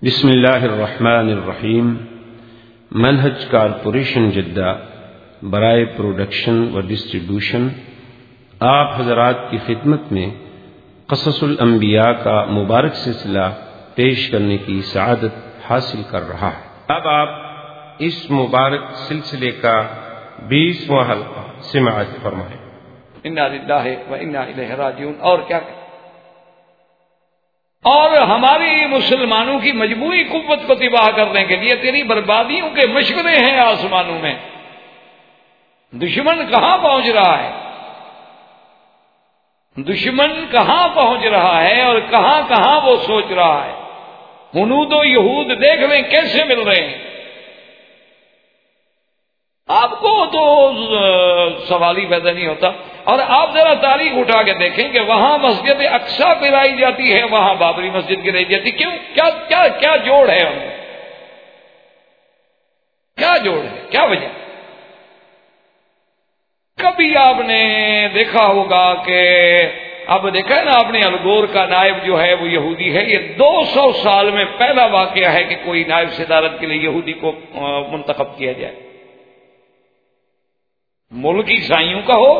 بسم اللہ الرحمن الرحیم۔ منہج کارپوریشن جدہ برائے پروڈکشن و ڈسٹریبیوشن آپ حضرات کی خدمت میں قصص الانبیاء کا مبارک سلسلہ پیش کرنے کی سعادت حاصل کر رہا ہے۔ اب آپ اس مبارک سلسلے کا 20واں حلقہ سماعت فرمائیں۔ انا للہ و انا الیہ راجعون۔ اور کیا کہ اور ہماری مسلمانوں کی مجموعی قوت کو تباہ کرنے کے لیے تیری بربادیوں کے مشورے ہیں آسمانوں میں۔ دشمن کہاں پہنچ رہا ہے، دشمن کہاں پہنچ رہا ہے اور کہاں کہاں وہ سوچ رہا ہے۔ ہنود و یہود دیکھ لیں کیسے مل رہے ہیں۔ آپ کو تو سوال ہی پیدا نہیں ہوتا۔ اور آپ ذرا تاریخ اٹھا کے دیکھیں کہ وہاں مسجد اقصی گرائی جاتی ہے، وہاں بابری مسجد گرائی جاتی، کیوں؟ کیا جوڑ ہے ان میں؟ کیا جوڑ ہے، کیا وجہ؟ کبھی آپ نے دیکھا ہوگا کہ اب دیکھا ہے نا آپ نے، الگور کا نائب جو ہے وہ یہودی ہے۔ یہ 200 سال میں پہلا واقعہ ہے کہ کوئی نائب صدارت کے لیے یہودی کو منتخب کیا جائے۔ ملک عیسائیوں کا ہو،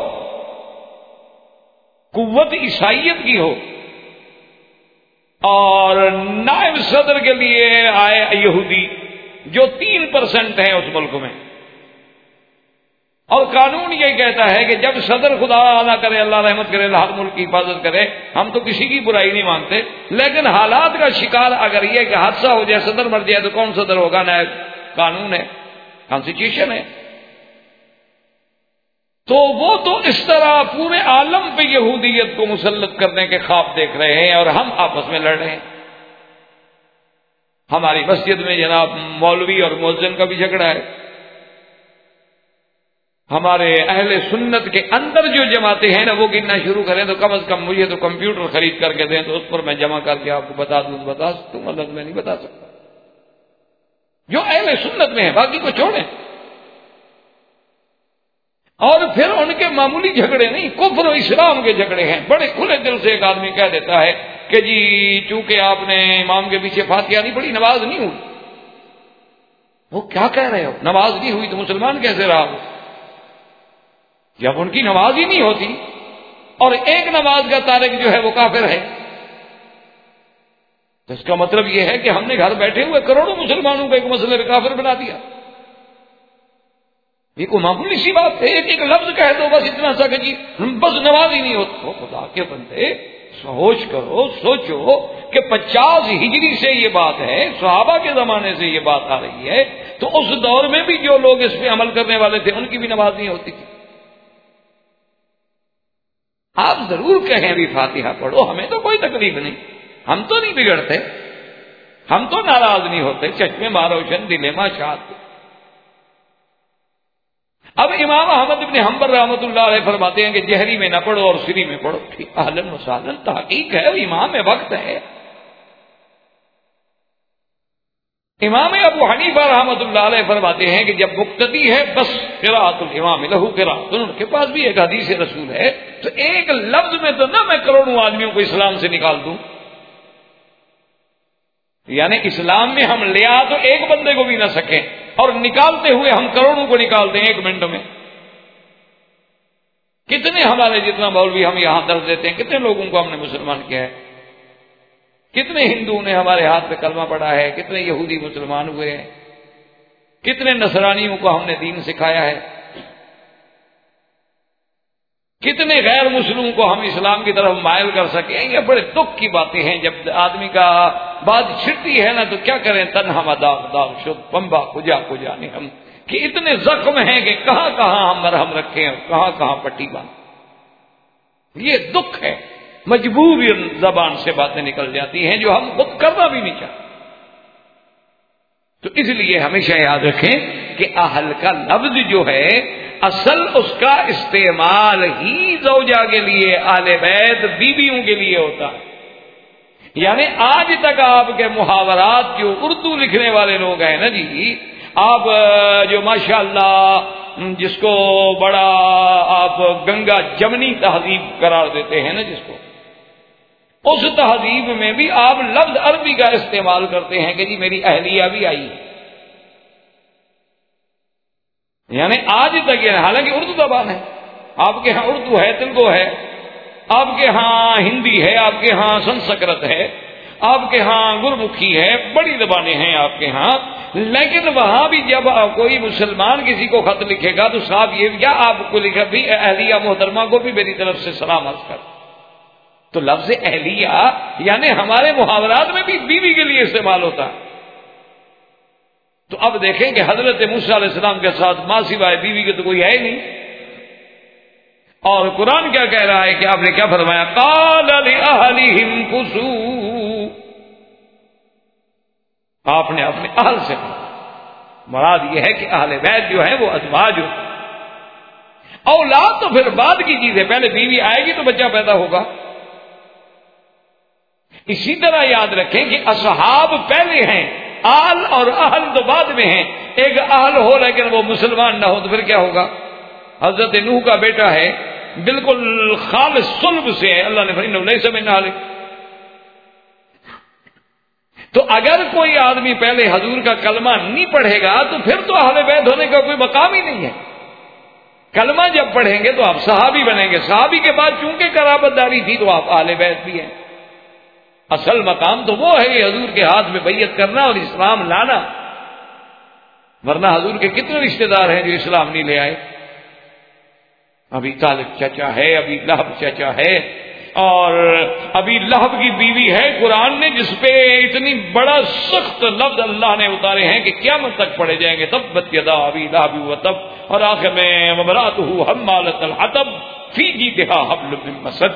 قوت عیسائیت کی ہو، اور نائب صدر کے لیے آئے یہودی جو 3% ہیں اس ملک میں۔ اور قانون یہ کہتا ہے کہ جب صدر، خدا نہ کرے اللہ رحمت کرے، اللہ ملک کی حفاظت کرے، ہم تو کسی کی برائی نہیں مانتے، لیکن حالات کا شکار اگر یہ کہ حادثہ ہو جائے، صدر مر جائے، تو کون صدر ہوگا؟ نائب۔ قانون ہے، کانسٹیٹیوشن ہے۔ تو وہ تو اس طرح پورے عالم پہ یہودیت کو مسلط کرنے کے خواب دیکھ رہے ہیں، اور ہم آپس میں لڑ رہے ہیں۔ ہماری مسجد میں جناب مولوی اور مؤذن کا بھی جھگڑا ہے۔ ہمارے اہل سنت کے اندر جو جماعتیں ہیں نا، وہ گننا شروع کریں تو کم از کم مجھے تو کمپیوٹر خرید کر کے دیں تو اس پر میں جمع کر کے آپ کو بتا دوں، بتا سکتا ہوں، مطلب میں نہیں بتا سکتا۔ جو اہل سنت میں ہے، باقی کو چھوڑیں۔ اور پھر ان کے معمولی جھگڑے نہیں، کفر و اسلام کے جھگڑے ہیں۔ بڑے کھلے دل سے ایک آدمی کہہ دیتا ہے کہ جی چونکہ آپ نے امام کے پیچھے فاتحہ نہیں پڑھی، نماز نہیں ہوئی۔ وہ کیا کہہ رہے ہو؟ نماز نہیں ہوئی تو مسلمان کیسے رہا وہ؟ جب ان کی نماز ہی نہیں ہوتی، اور ایک نماز کا تارک جو ہے وہ کافر ہے، تو اس کا مطلب یہ ہے کہ ہم نے گھر بیٹھے ہوئے کروڑوں مسلمانوں کو ایک مسئلے پہ کافر بنا دیا۔ یہ کوئی معمولی سی بات ہے، ایک لفظ کہہ دو بس اتنا سا کہ جی بس نماز ہی نہیں ہوتی۔ خدا کے بندے سوچ کرو، سوچو کہ 50 ہجری سے یہ بات ہے، صحابہ کے زمانے سے یہ بات آ رہی ہے، تو اس دور میں بھی جو لوگ اس پہ عمل کرنے والے تھے ان کی بھی نماز نہیں ہوتی تھی۔ آپ ضرور کہیں بھی فاتحہ پڑھو، ہمیں تو کوئی تکلیف نہیں، ہم تو نہیں بگڑتے، ہم تو ناراض نہیں ہوتے، چشمے ماروشن دل ماشاد۔ اب امام احمد بن حنبل رحمۃ اللہ علیہ فرماتے ہیں کہ جہری میں نہ پڑھو اور سری میں پڑھو۔ اہلاً و سہلاً، تحقیق ہے، امام وقت ہے۔ امام ابو حنیفہ رحمۃ اللہ علیہ فرماتے ہیں کہ جب مقتدی ہے بس قراءۃ الامام لہو قراءۃ، ان کے پاس بھی ایک حدیث رسول ہے، تو ایک لفظ میں تو نہ میں کروڑوں آدمیوں کو اسلام سے نکال دوں، یعنی اسلام میں ہم لے آ تو ایک بندے کو بھی نہ سکیں، اور نکالتے ہوئے ہم کروڑوں کو نکال دیں ایک منٹ میں۔ کتنے ہمارے جتنا مولوی ہم یہاں درس دیتے ہیں، کتنے لوگوں کو ہم نے مسلمان کیا ہے، کتنے ہندوؤں نے ہمارے ہاتھ پہ کلمہ پڑھا ہے، کتنے یہودی مسلمان ہوئے ہیں، کتنے نصرانیوں کو ہم نے دین سکھایا ہے، کتنے غیر مسلموں کو ہم اسلام کی طرف مائل کر سکیں۔ یہ بڑے دکھ کی باتیں ہیں، جب آدمی کا بات چھٹتی ہے نا تو کیا کریں، تنہا داغ داغ شد پمبا کجا کجا نے ہم، کہ اتنے زخم ہیں کہ کہاں کہاں ہم مرہم رکھیں اور کہاں کہاں پٹی باندھ۔ یہ دکھ ہے، مجبوری زبان سے باتیں نکل جاتی ہیں جو ہم خود کرنا بھی نہیں چاہتے۔ تو اس لیے ہمیشہ یاد رکھیں کہ اہل کا لفظ جو ہے اصل اس کا استعمال ہی زوجہ کے لیے، اہل بیت بیویوں کے لیے ہوتا ہے۔ یعنی آج تک آپ کے محاورات جو اردو لکھنے والے لوگ ہیں نا جی، آپ جو ماشاءاللہ جس کو بڑا آپ گنگا جمنی تہذیب قرار دیتے ہیں نا جس کو، اس تہذیب میں بھی آپ لفظ عربی کا استعمال کرتے ہیں کہ جی میری اہلیہ بھی آئی، یعنی آج تک یہ، حالانکہ اردو زبان ہے، آپ کے ہاں اردو ہے، تلگو ہے، آپ کے ہاں ہندی ہے، آپ کے ہاں سنسکرت ہے، آپ کے ہاں گرمکھی ہے، بڑی زبانیں ہیں آپ کے ہاں، لیکن وہاں بھی جب کوئی مسلمان کسی کو خط لکھے گا تو صاحب یہ کیا آپ کو لکھا بھی اہلیہ محترمہ کو بھی میری طرف سے سلام عرض کر. تو لفظ اہلیہ یعنی ہمارے محاورات میں بھی بیوی کے لیے استعمال ہوتا ہے. تو اب دیکھیں کہ حضرت موسیٰ علیہ السلام کے ساتھ ماں سوائے بیوی کے تو کوئی ہے ہی نہیں. اور قرآن کیا کہہ رہا ہے کہ آپ نے کیا فرمایا؟ قال لأہلہم کثوا، آپ نے اپنے اہل سے مراد یہ ہے کہ اہل بیت جو ہے وہ ازواج ہو. اولاد تو پھر بعد کی چیز ہے، پہلے بیوی آئے گی تو بچہ پیدا ہوگا. اسی طرح یاد رکھیں کہ اصحاب پہلے ہیں، آل اور اہل تو بعد میں ہیں. ایک اہل ہو لیکن وہ مسلمان نہ ہو تو پھر کیا ہوگا؟ حضرت نوح کا بیٹا ہے، بالکل خالص صلب سے ہے، اللہ نے فرمایا لیس من اہلک. تو اگر کوئی آدمی پہلے حضور کا کلمہ نہیں پڑھے گا تو پھر تو اہل بیت ہونے کا کوئی مقام ہی نہیں ہے. کلمہ جب پڑھیں گے تو آپ صحابی بنیں گے، صحابی کے بعد چونکہ قرابت داری تھی تو آپ اہل بیت بھی ہیں. اصل مقام تو وہ ہے کہ حضور کے ہاتھ میں بیعت کرنا اور اسلام لانا، ورنہ حضور کے کتنے رشتہ دار ہیں جو اسلام نہیں لے آئے. ابھی طالب چچا ہے، ابھی لہب چچا ہے، اور ابھی لہب کی بیوی ہے قرآن نے جس پہ اتنی بڑا سخت لفظ اللہ نے اتارے ہیں کہ قیامت تک پڑھے جائیں گے. تبت یدا ابی لہب وتب، اور آخر میں وامرأتہ حمالۃ الحطب فی جیدہا حبل من مسد.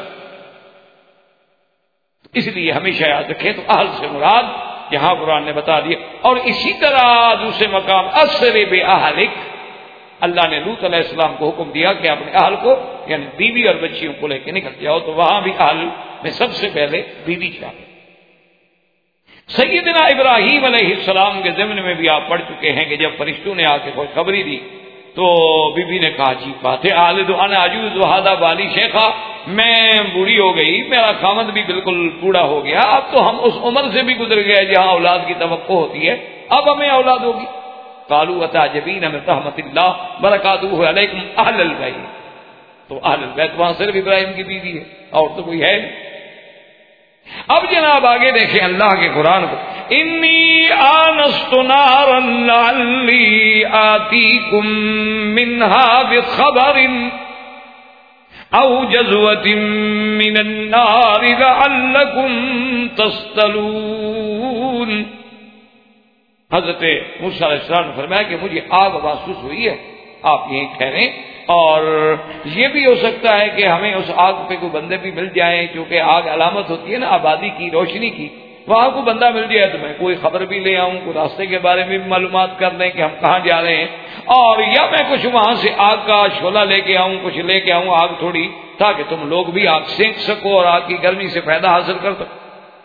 اس لیے ہمیشہ یاد رکھیں تو اہل سے مراد یہاں قرآن نے بتا دیا. اور اسی طرح دوسرے مقام اسر باہلک، اللہ نے لوط علیہ السلام کو حکم دیا کہ اپنے اہل کو یعنی بیوی اور بچیوں کو لے کے نکل جاؤ، تو وہاں بھی اہل میں سب سے پہلے بیوی شامل. سیدنا ابراہیم علیہ السلام کے ضمن میں بھی آپ پڑھ چکے ہیں کہ جب فرشتوں نے آ کے خوشخبری دی تو بی بی نے کہا عجیب بات ہے، آلد انا عجوز وہذا بالی شیخا، میں بوڑھی ہو گئی، میرا خامد بھی بالکل بوڑھا ہو گیا، اب تو ہم اس عمر سے بھی گزر گئے جہاں اولاد کی توقع ہوتی ہے، اب ہمیں اولاد ہوگی. قالوا اتعجبین من رحمت اللہ برکاتہ علیکم اہل البیت. تو اہل البیت وہاں صرف ابراہیم کی بیوی ہے اور تو کوئی ہے نہیں. اب جناب آگے دیکھیں اللہ کے قرآن کو، انی آنست نارا لعلی آتیکم منہا بخبر او جزوة من النار لعلکم تصطلون. حضرت موسیٰ علیہ السلام نے فرمایا کہ مجھے آگ محسوس ہوئی ہے، آپ یہیں ٹھہریں، اور یہ بھی ہو سکتا ہے کہ ہمیں اس آگ پہ کوئی بندے بھی مل جائیں، کیونکہ آگ علامت ہوتی ہے نا آبادی کی، روشنی کی. وہاں کو بندہ مل جائے تو میں کوئی خبر بھی لے آؤں، کوئی راستے کے بارے میں بھی معلومات کر لیں کہ ہم کہاں جا رہے ہیں، اور یا میں کچھ وہاں سے آگ کا شعلہ لے کے آؤں، کچھ لے کے آؤں آگ تھوڑی، تاکہ تم لوگ بھی آگ سینک سکو اور آگ کی گرمی سے فائدہ حاصل کر سکو.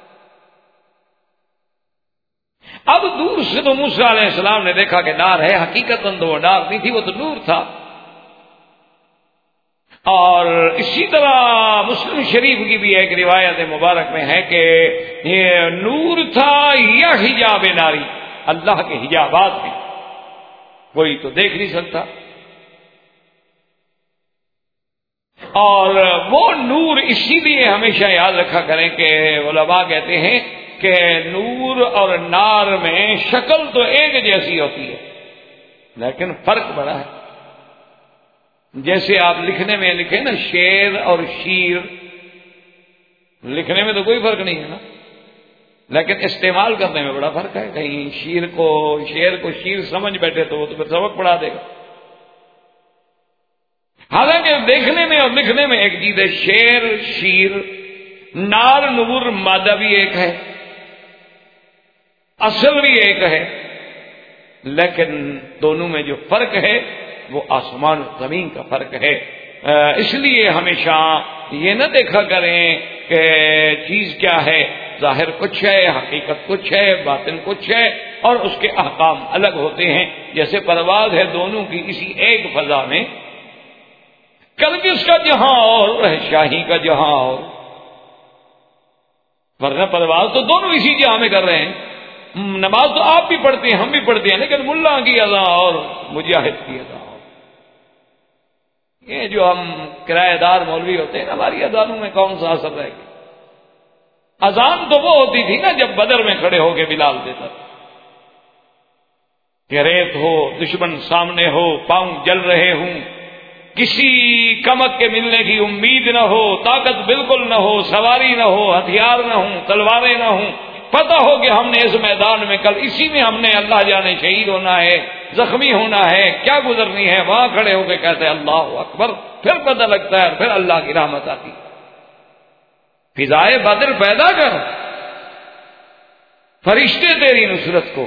اب دور سے تو موسیٰ علیہ السلام نے دیکھا کہ نار ہے، حقیقتاً تو وہ نار نہیں تھی، وہ تو نور تھا. اور اسی طرح مسلم شریف کی بھی ایک روایت مبارک میں ہے کہ یہ نور تھا یا حجاب ناری، اللہ کے حجابات میں کوئی تو دیکھ نہیں سکتا. اور وہ نور اسی لیے ہمیشہ یاد رکھا کریں کہ علماء کہتے ہیں کہ نور اور نار میں شکل تو ایک جیسی ہوتی ہے لیکن فرق بڑا ہے. جیسے آپ لکھنے میں لکھیں نا شیر اور شیر، لکھنے میں تو کوئی فرق نہیں ہے نا، لیکن استعمال کرنے میں بڑا فرق ہے. کہیں شیر کو شیر سمجھ بیٹھے تو وہ تو پھر سبق پڑھا دے گا. حالانکہ دیکھنے میں اور لکھنے میں ایک چیز ہے. شیر شیر، نار نور مادہ بھی ایک ہے، اصل بھی ایک ہے، لیکن دونوں میں جو فرق ہے وہ آسمان و زمین کا فرق ہے. اس لیے ہمیشہ یہ نہ دیکھا کریں کہ چیز کیا ہے، ظاہر کچھ ہے، حقیقت کچھ ہے، باطن کچھ ہے، اور اس کے احکام الگ ہوتے ہیں. جیسے پرواز ہے دونوں کی اسی ایک فضا میں، کرگس کا جہاں اور شاہی کا جہاں اور. ورنہ پرواز تو دونوں اسی جہاں میں کر رہے ہیں. نماز تو آپ بھی پڑھتے ہیں، ہم بھی پڑھتے ہیں، لیکن ملا کی اذان اور مجاہد کی اذان اور. یہ جو ہم کرایہ دار مولوی ہوتے ہیں، ہماری اذانوں میں کون سا اثر رہے گا؟ اذان تو وہ ہوتی تھی نا جب بدر میں کھڑے ہو کے بلال دیتا تھا کہ ریت ہو، دشمن سامنے ہو، پاؤں جل رہے ہوں، کسی کمک کے ملنے کی امید نہ ہو، طاقت بالکل نہ ہو، سواری نہ ہو، ہتھیار نہ ہوں، تلواریں نہ ہوں، پتہ ہو کہ ہم نے اس میدان میں کل اسی میں ہم نے اللہ جانے شہید ہونا ہے، زخمی ہونا ہے، کیا گزرنی ہے، وہاں کھڑے ہو کے کہتے ہیں اللہ اکبر، پھر پتہ لگتا ہے، پھر اللہ کی رحمت آتی. فضائے بدر پیدا کر، فرشتے تیری نصرت کو.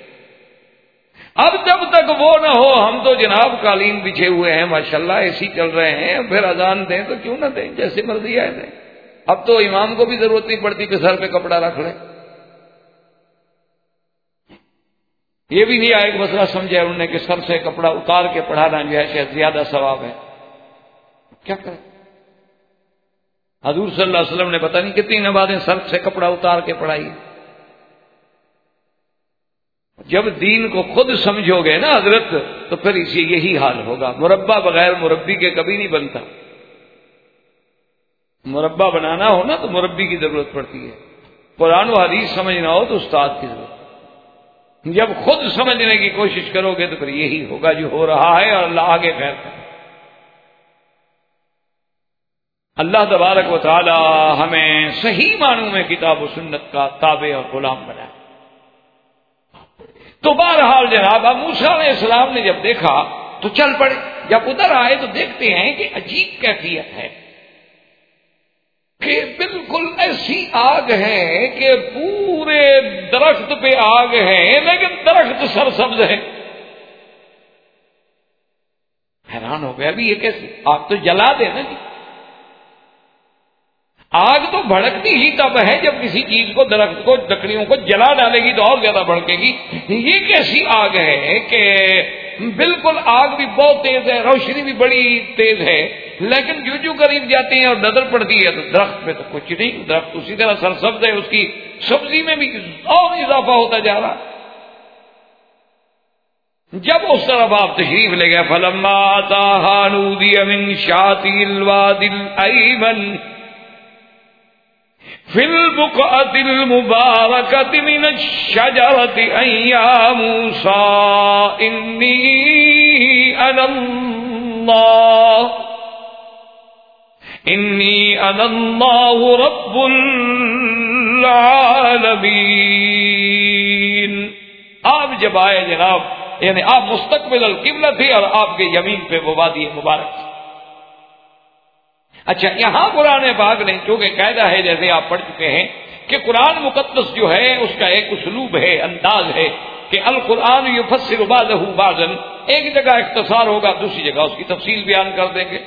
اب جب تک وہ نہ ہو، ہم تو جناب قالین بچھے ہوئے ہیں ماشاءاللہ، ایسی چل رہے ہیں، پھر اذان دیں تو کیوں نہ دیں، جیسے مرضی آئے دیں. اب تو امام کو بھی ضرورت نہیں پڑتی کہ سر پہ کپڑا رکھ لیں. یہ بھی نہیں ایک مسئلہ سمجھا انہوں نے کہ سر سے کپڑا اتار کے پڑھانا جو ہے شاید زیادہ ثواب ہے. کیا کریں؟ حضور صلی اللہ علیہ وسلم نے پتہ نہیں کتنی نمازیں سر سے کپڑا اتار کے پڑھائی. جب دین کو خود سمجھو گے نا حضرت، تو پھر اسی یہی حال ہوگا. مربع بغیر مربی کے کبھی نہیں بنتا. مربع بنانا ہو نا تو مربی کی ضرورت پڑتی ہے. قرآن و حدیث سمجھنا ہو تو استاد کی ضرورت. جب خود سمجھنے کی کوشش کرو گے تو پھر یہی ہوگا جو ہو رہا ہے، اور اللہ آگے خیر کرے. اللہ تبارک و تعالی ہمیں صحیح معنوں میں کتاب و سنت کا تابع اور غلام بنائے. تو بہرحال جناب اب موسیٰ علیہ السلام نے جب دیکھا تو چل پڑے. جب ادھر آئے تو دیکھتے ہیں کہ عجیب کیفیت ہے کہ بالکل ایسی آگ ہے کہ پورے درخت پہ آگ ہے، لیکن درخت سرسبز ہے. حیران ہو گیا ابھی یہ کیسے؟ آگ تو جلا دے نا جی. آگ تو بھڑکتی ہی تب ہے جب کسی چیز کو، درخت کو، لکڑیوں کو جلا ڈالے گی تو اور زیادہ بھڑکے گی. یہ کیسی آگ ہے کہ بالکل آگ بھی بہت تیز ہے، روشنی بھی بڑی تیز ہے، لیکن جو جو قریب جاتے ہیں اور نظر پڑتی ہے تو درخت میں تو کچھ نہیں. درخت اسی طرح سرسبز ہے، اس کی سبزی میں بھی اور اضافہ ہوتا جا رہا. جب اس طرف آپ تشریف لے گئے فلما آتاها نودي من شاطئ الوادي الأيمن فی البقعة المبارکة من الشجرة أن یا موسیٰ انی انا اللہ رب العالمین. آپ جب آئے جناب، یعنی آپ مستقبل القبلہ تھے اور آپ کے یمین پہ وہ وادی مبارک تھی. اچھا، یہاں قرآن پاک نے چونکہ قاعدہ ہے جیسے آپ پڑھ چکے ہیں کہ قرآن مقدس جو ہے اس کا ایک اسلوب ہے، انداز ہے کہ القرآن یفسر بعضہ بعضا. ایک جگہ اختصار ہوگا، دوسری جگہ اس کی تفصیل بیان کر دیں گے.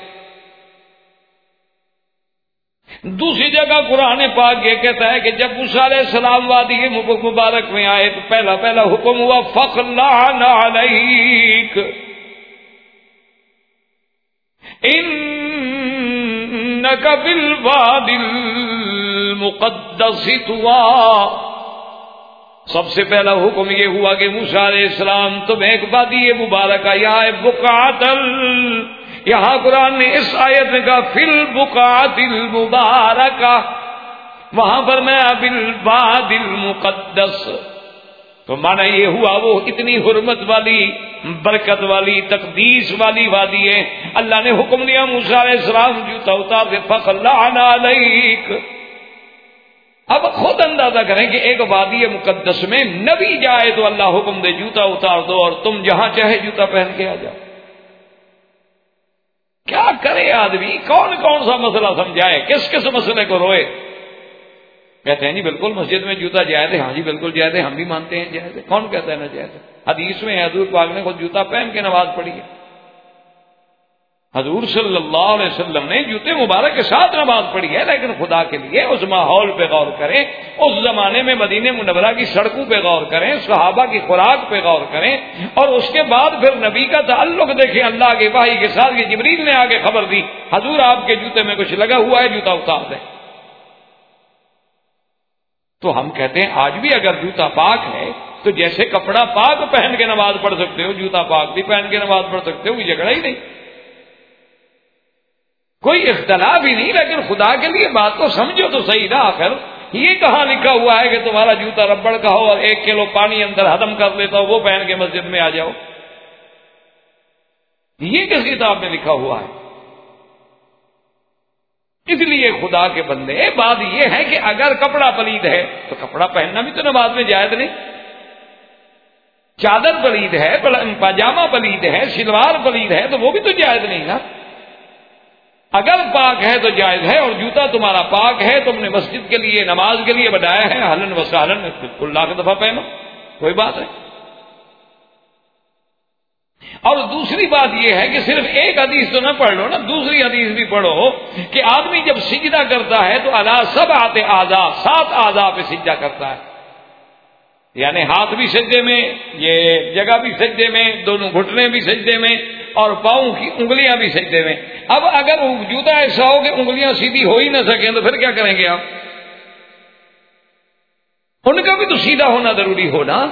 دوسری جگہ قرآن پاک یہ کہتا ہے کہ جب موسیٰ علیہ السلام وادی مبارک میں آئے تو پہلا حکم ہوا فَخْلَعْنَ عَلَيْكَ إِنَّكَ بِالْوَادِ الْمُقَدَّسِ طُوًى. سب سے پہلا حکم یہ ہوا کہ موسیٰ علیہ السلام تم ایک وادی مبارکہ یا بقعۃ، یہاں قرآن نے اس آیت میں کہا فی البقعۃ المبارکہ، وہاں پر میں بالواد المقدس. تو معنی یہ ہوا وہ اتنی حرمت والی، برکت والی، تقدیس والی وادی ہے. اللہ نے حکم دیا موسیٰ علیہ السلام جوتا اتار دے فخلعنا علیک. اب خود اندازہ کریں کہ ایک وادی مقدس میں نبی جائے تو اللہ حکم دے جوتا اتار دو اور تم جہاں چاہے جوتا پہن کے آ جاؤ. کیا کرے آدمی؟ کون کون سا مسئلہ سمجھائے، کس کس مسئلے کو روئے. کہتے ہیں جی بالکل مسجد میں جوتا جائز ہے. ہاں جی بالکل جائز ہے، ہم بھی مانتے ہیں جائز ہے. کون کہتا ہے نہ جائز ہے؟ حدیث میں حضور پاک نے خود جوتا پہن کے نماز پڑھی ہے. حضور صلی اللہ علیہ وسلم نے جوتے مبارک کے ساتھ نماز پڑھی ہے. لیکن خدا کے لیے اس ماحول پہ غور کریں، اس زمانے میں مدینہ منورہ کی سڑکوں پہ غور کریں، صحابہ کی خوراک پہ غور کریں، اور اس کے بعد پھر نبی کا تعلق دیکھیں اللہ کے وحی کے ساتھ. کہ جبریل نے آگے خبر دی حضور آپ کے جوتے میں کچھ لگا ہوا ہے، جوتا اتار دیں. تو ہم کہتے ہیں آج بھی اگر جوتا پاک ہے تو جیسے کپڑا پاک پہن کے نماز پڑھ سکتے ہو، جوتا پاک بھی پہن کے نماز پڑھ سکتے ہو، کوئی جھگڑا ہی نہیں، کوئی اختلاف ہی نہیں. لیکن خدا کے لیے بات کو سمجھو تو صحیح نا. آخر یہ کہاں لکھا ہوا ہے کہ تمہارا جوتا ربڑ کا ہو اور 1 کلو پانی اندر ہضم کر لیتا ہو وہ پہن کے مسجد میں آ جاؤ؟ یہ کس کتاب میں لکھا ہوا ہے؟ اس لیے خدا کے بندے، بات یہ ہے کہ اگر کپڑا پلید ہے تو کپڑا پہننا بھی تو نماز میں جائز نہیں. چادر پلید ہے، پاجامہ پلید ہے، شلوار پلید ہے تو وہ بھی تو جائز نہیں نا. اگر پاک ہے تو جائز ہے، اور جوتا تمہارا پاک ہے، تم نے مسجد کے لیے نماز کے لیے بنایا ہے، اہلاً و سہلاً، بالکل لاکھ دفعہ پہنو، کوئی بات نہیں. اور دوسری بات یہ ہے کہ صرف ایک حدیث تو نہ پڑھ لو نا، دوسری حدیث بھی پڑھو کہ آدمی جب سجدہ کرتا ہے تو علی 7 اعضاء، 7 اعضاء پہ سجدہ کرتا ہے. یعنی ہاتھ بھی سجدے میں، یہ جگہ بھی سجدے میں، دونوں گھٹنے بھی سجدے میں، اور پاؤں کی انگلیاں بھی سجدے میں. اب اگر جوتا ایسا ہو کہ انگلیاں سیدھی ہو ہی نہ سکیں تو پھر کیا کریں گے آپ؟ ان کا بھی تو سیدھا ہونا ضروری ہو نا.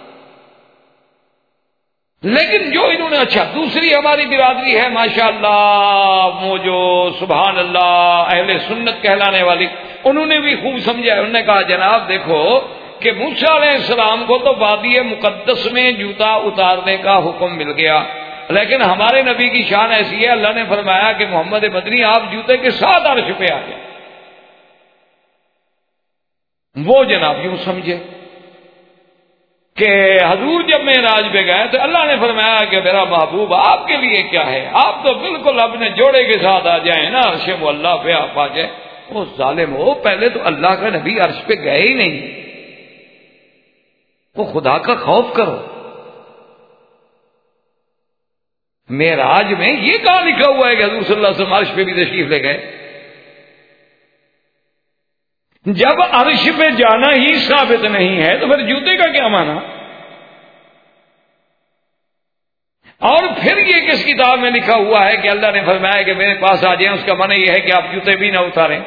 لیکن جو انہوں نے، اچھا دوسری ہماری برادری ہے ماشاءاللہ، وہ جو سبحان اللہ اہل سنت کہلانے والی، انہوں نے بھی خوب سمجھا. انہوں نے کہا جناب دیکھو کہ موسیٰ علیہ السلام کو تو وادی مقدس میں جوتا اتارنے کا حکم مل گیا، لیکن ہمارے نبی کی شان ایسی ہے، اللہ نے فرمایا کہ محمد مدنی آپ جوتے کے ساتھ عرش پہ آ گئے. وہ جناب یوں سمجھے کہ حضور جب معراج پہ گئے تو اللہ نے فرمایا کہ میرا محبوب آپ کے لیے کیا ہے، آپ تو بالکل اپنے جوڑے کے ساتھ آ جائیں نا، عرش وہ اللہ پہ آپ آ جائیں. وہ ظالم ہو، پہلے تو اللہ کا نبی عرش پہ گئے ہی نہیں. وہ خدا کا خوف کرو. معراج میں یہ کہاں لکھا ہوا ہے کہ حضور صلی اللہ علیہ وسلم عرش پہ بھی تشریف لے گئے؟ جب عرش پہ جانا ہی ثابت نہیں ہے تو پھر جوتے کا کیا معنی؟ اور پھر یہ کس کتاب میں لکھا ہوا ہے کہ اللہ نے فرمایا کہ میرے پاس آ جائیں، اس کا معنی یہ ہے کہ آپ جوتے بھی نہ اتاریں؟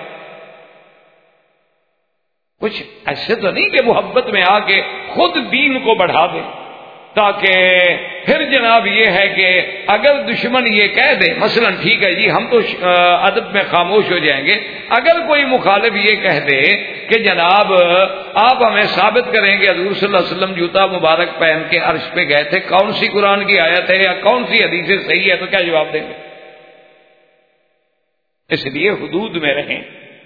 کچھ ایسے تو نہیں کہ محبت میں آ کے خود دین کو بڑھا دیں، تاکہ پھر جناب یہ ہے کہ اگر دشمن یہ کہہ دے، مثلا ٹھیک ہے جی ہم تو ادب میں خاموش ہو جائیں گے، اگر کوئی مخالف یہ کہہ دے کہ جناب آپ ہمیں ثابت کریں کہ حضور صلی اللہ علیہ وسلم جوتا مبارک پہن کے عرش پہ گئے تھے، کون سی قرآن کی آیت ہے یا کون سی حدیث صحیح ہے، تو کیا جواب دیں گے؟ اس لیے حدود میں رہیں.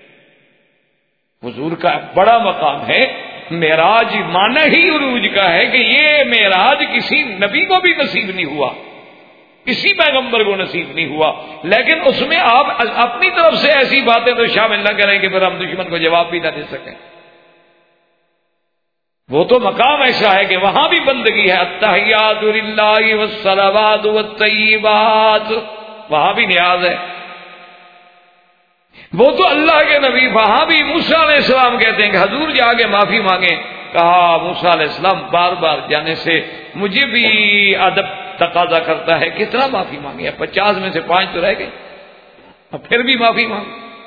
حضور کا بڑا مقام ہے. معراج معنی ہی عروج کا ہے کہ یہ معراج کسی نبی کو بھی نصیب نہیں ہوا، کسی پیغمبر کو نصیب نہیں ہوا، لیکن اس میں آپ اپنی طرف سے ایسی باتیں تو شامل نہ کریں کہ پھر ہم دشمن کو جواب بھی نہ دے سکیں. وہ تو مقام ایسا ہے کہ وہاں بھی بندگی ہے، التحیات للہ والصلوات والطیبات، وہاں بھی نیاز ہے. وہ تو اللہ کے نبی، وہاں بھی موسیٰ علیہ السلام کہتے ہیں کہ حضور جا کے معافی مانگیں. کہا موسیٰ علیہ السلام بار بار جانے سے مجھے بھی ادب تقاضا کرتا ہے، کتنا معافی مانگے؟ 50 میں سے 5 تو رہ گئے، اور پھر بھی معافی مانگ.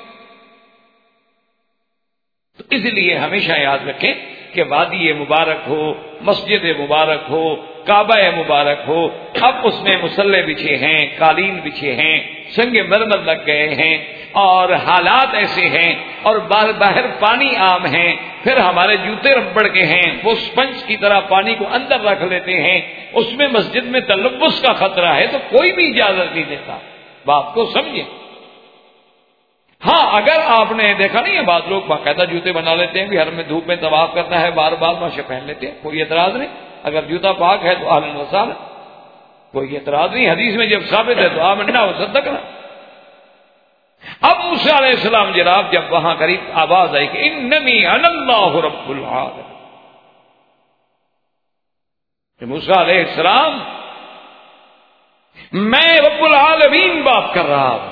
تو اس لیے ہمیشہ یاد رکھیں کہ وادی مبارک ہو، مسجد مبارک ہو، کعبہ مبارک ہو، اب اس میں مصلے بچھے ہیں، قالین بچھے ہیں، سنگ مرمر لگ گئے ہیں، اور حالات ایسے ہیں، اور باہر پانی عام ہیں، پھر ہمارے جوتے ربڑ کے ہیں، وہ سپنج کی طرح پانی کو اندر رکھ لیتے ہیں، اس میں مسجد میں تلوث کا خطرہ ہے، تو کوئی بھی اجازت نہیں دیتا. بات کو سمجھیں. ہاں اگر آپ نے دیکھا نہیں ہے بعض لوگ باقاعدہ جوتے بنا لیتے ہیں، گھر میں دھوپ میں طواف کرنا ہے، بار بار ماشاء پہن لیتے ہیں، کوئی اعتراض نہیں. اگر جوتا پاک ہے تو اہلاً و سہلاً، کوئی اعتراض نہیں. حدیث میں جب ثابت ہے تو آمنا و صدقنا. اب موسیٰ علیہ السلام جناب جب وہاں قریب آواز آئی کہ اننی انا اللہ رب العالمین، کہ موسیٰ علیہ السلام میں رب العالمین بات کر رہا ہوں،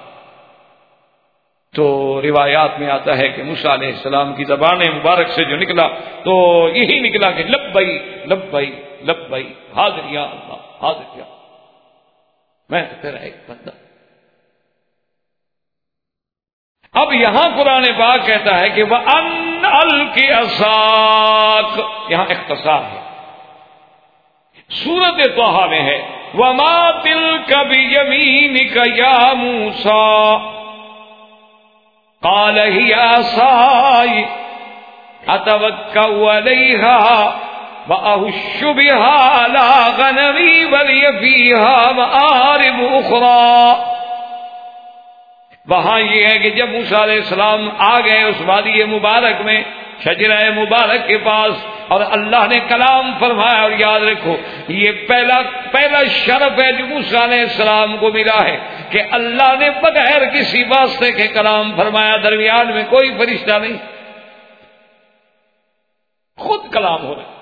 تو روایات میں آتا ہے کہ موسیٰ علیہ السلام کی زبان مبارک سے جو نکلا تو یہی نکلا کہ لبئی لبئی لبئی، حاضر یا اللہ، حاضر یا میں تو تیرا ایک بندہ. اب یہاں قرآن پاک کہتا ہے کہ وَأَنْ أَلْقِ عَصَاكَ، یہاں اختصار ہے. سورۃ طٰہٰ میں ہے وَمَا تِلْكَ بِيَمِينِكَ يَا مُوسَىٰ قَالَ هِيَ عَصَايَ أَتَوَكَّأُ عَلَيْهَا وَأَهُشُّ بِهَا عَلَىٰ غَنَمِي وَلِيَ فِيهَا مَآرِبُ أُخْرَىٰ. وہاں یہ ہے کہ جب موسیٰ علیہ السلام آ گئے اس وادی مبارک میں شجرہ مبارک کے پاس اور اللہ نے کلام فرمایا، اور یاد رکھو یہ پہلا شرف ہے جو موسیٰ علیہ السلام کو ملا ہے کہ اللہ نے بغیر کسی واسطے کے کلام فرمایا، درمیان میں کوئی فرشتہ نہیں، خود کلام ہو رہا ہے.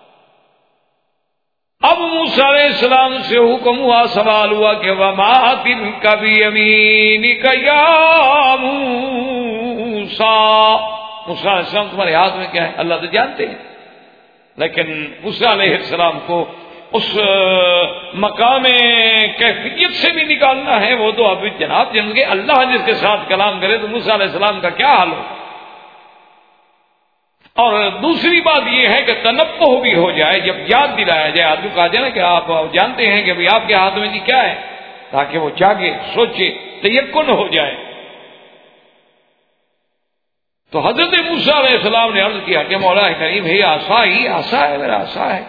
اب موسیٰ علیہ السلام سے حکم ہوا، سوال ہوا کہ وَمَا تِلْكَ بِيَمِينِكَ يَا مُوسَىٰ. موسیٰ علیہ السلام تمہارے ہاتھ میں کیا ہے؟ اللہ تو جانتے ہیں، لیکن موسیٰ علیہ السلام کو اس مقام کیفیت سے بھی نکالنا ہے. وہ تو ابھی جناب جن کے اللہ جس کے ساتھ کلام کرے تو موسیٰ علیہ السلام کا کیا حال ہو. اور دوسری بات یہ ہے کہ تنبہ بھی ہو جائے، جب یاد دلایا جائے، آدمی کہا جائے نا کہ آپ جانتے ہیں کہ آپ کے ہاتھ میں جی کیا ہے، تاکہ وہ جاگے، سوچے، تیقن ہو جائے. تو حضرت موسیٰ علیہ السلام نے عرض کیا کہ مولا کریم ہے عصا ہی عصا ہے، میرا عصا ہے،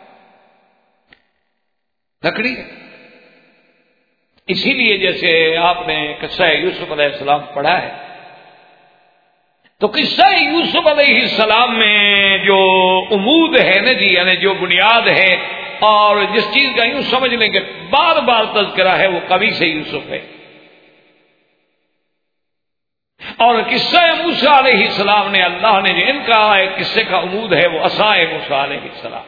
لکڑی ہے. اسی لیے جیسے آپ نے قصہ یوسف علیہ السلام پڑھا ہے تو قصہ یوسف علیہ السلام میں جو عمود ہے نا جی، یعنی جو بنیاد ہے اور جس چیز کا یوں سمجھ لیں کہ بار بار تذکرہ ہے، وہ قمیص یوسف ہے. اور قصہ موسیٰ علیہ السلام نے اللہ نے جو ان کا ایک قصے کا عمود ہے وہ عصائے موسیٰ علیہ السلام.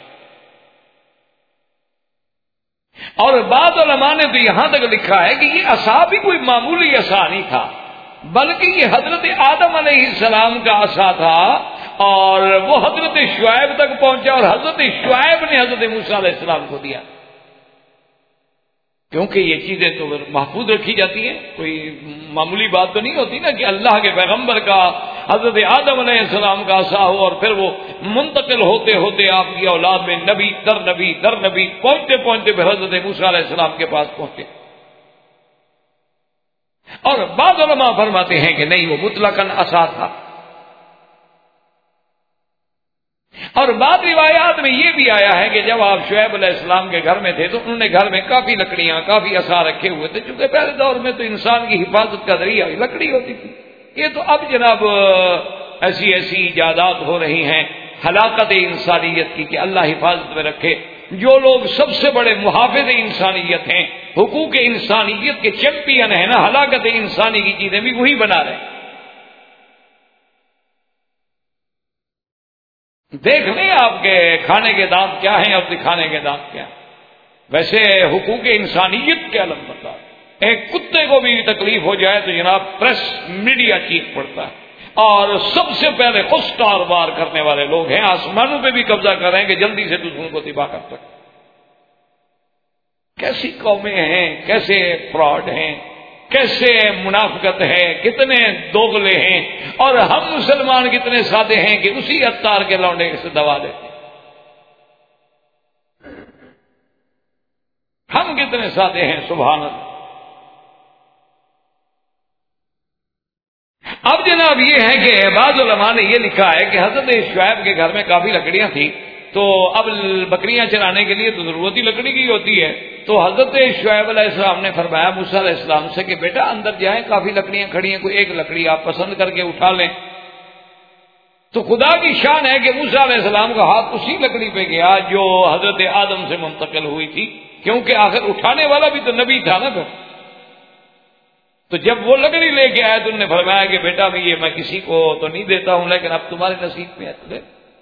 اور بعض علماء نے تو یہاں تک لکھا ہے کہ یہ عصا بھی کوئی معمولی عصا نہیں تھا، بلکہ یہ حضرت آدم علیہ السلام کا عصا تھا، اور وہ حضرت شعیب تک پہنچا اور حضرت شعیب نے حضرت موسیٰ علیہ السلام کو دیا. کیونکہ یہ چیزیں تو محفوظ رکھی جاتی ہیں، کوئی معمولی بات تو نہیں ہوتی نا کہ اللہ کے پیغمبر کا حضرت آدم علیہ السلام کا عصا ہو اور پھر وہ منتقل ہوتے ہوتے آپ کی اولاد میں نبی در نبی در نبی پہنچتے پہنچتے پھر حضرت موسیٰ علیہ السلام کے پاس پہنچے. اور بعض علماء فرماتے ہیں کہ نہیں، وہ مطلقاً عصا تھا. اور بعض روایات میں یہ بھی آیا ہے کہ جب آپ شعیب علیہ السلام کے گھر میں تھے تو انہوں نے گھر میں کافی لکڑیاں، کافی عصا رکھے ہوئے تھے، چونکہ پہلے دور میں تو انسان کی حفاظت کا ذریعہ لکڑی ہوتی تھی. یہ تو اب جناب ایسی ایجادات ہو رہی ہیں ہلاکت انسانیت کی کہ اللہ حفاظت میں رکھے. جو لوگ سب سے بڑے محافظ انسانیت ہیں، حقوق انسانیت کے چیمپئن ہیں نا، ہلاکت انسانی کی چیزیں بھی وہی بنا رہے ہیں. دیکھ لیں آپ کے کھانے کے دانت کیا ہیں اور دکھانے کے دانت کیا ہیں. ویسے حقوق انسانیت کے علم بتا، ایک کتے کو بھی تکلیف ہو جائے تو جناب پریس میڈیا چیخ پڑتا ہے، اور سب سے پہلے اس کاروبار کرنے والے لوگ ہیں، آسمانوں پہ بھی قبضہ کر رہے ہیں کہ جلدی سے دوسروں کو تباہ کر سکیں. کیسی قومیں ہیں، کیسے فراڈ ہیں، کیسے منافقت ہے، کتنے دوغلے ہیں. اور ہم مسلمان کتنے سادے ہیں کہ اسی عطار کے لونڈے سے دوا دیتے ہیں. ہم کتنے سادے ہیں، سبحان اللہ. اب جناب یہ ہے کہ بعض علماء نے یہ لکھا ہے کہ حضرت شعیب کے گھر میں کافی لکڑیاں تھیں، تو اب بکریاں چرانے کے لیے تو ضرورت ہی لکڑی کی ہوتی ہے. تو حضرت شعیب علیہ السلام نے فرمایا موسیٰ علیہ السلام سے کہ بیٹا اندر جائیں، کافی لکڑیاں کھڑی ہیں، کوئی ایک لکڑی آپ پسند کر کے اٹھا لیں. تو خدا کی شان ہے کہ موسیٰ علیہ السلام کا ہاتھ اسی لکڑی پہ گیا جو حضرت آدم سے منتقل ہوئی تھی، کیونکہ آخر اٹھانے والا بھی تو نبی تھا نا پھر. تو جب وہ لکڑی لے کے آئے تو انہوں نے فرمایا کہ بیٹا بھی یہ میں کسی کو تو نہیں دیتا ہوں، لیکن اب تمہارے نصیب میں ہے.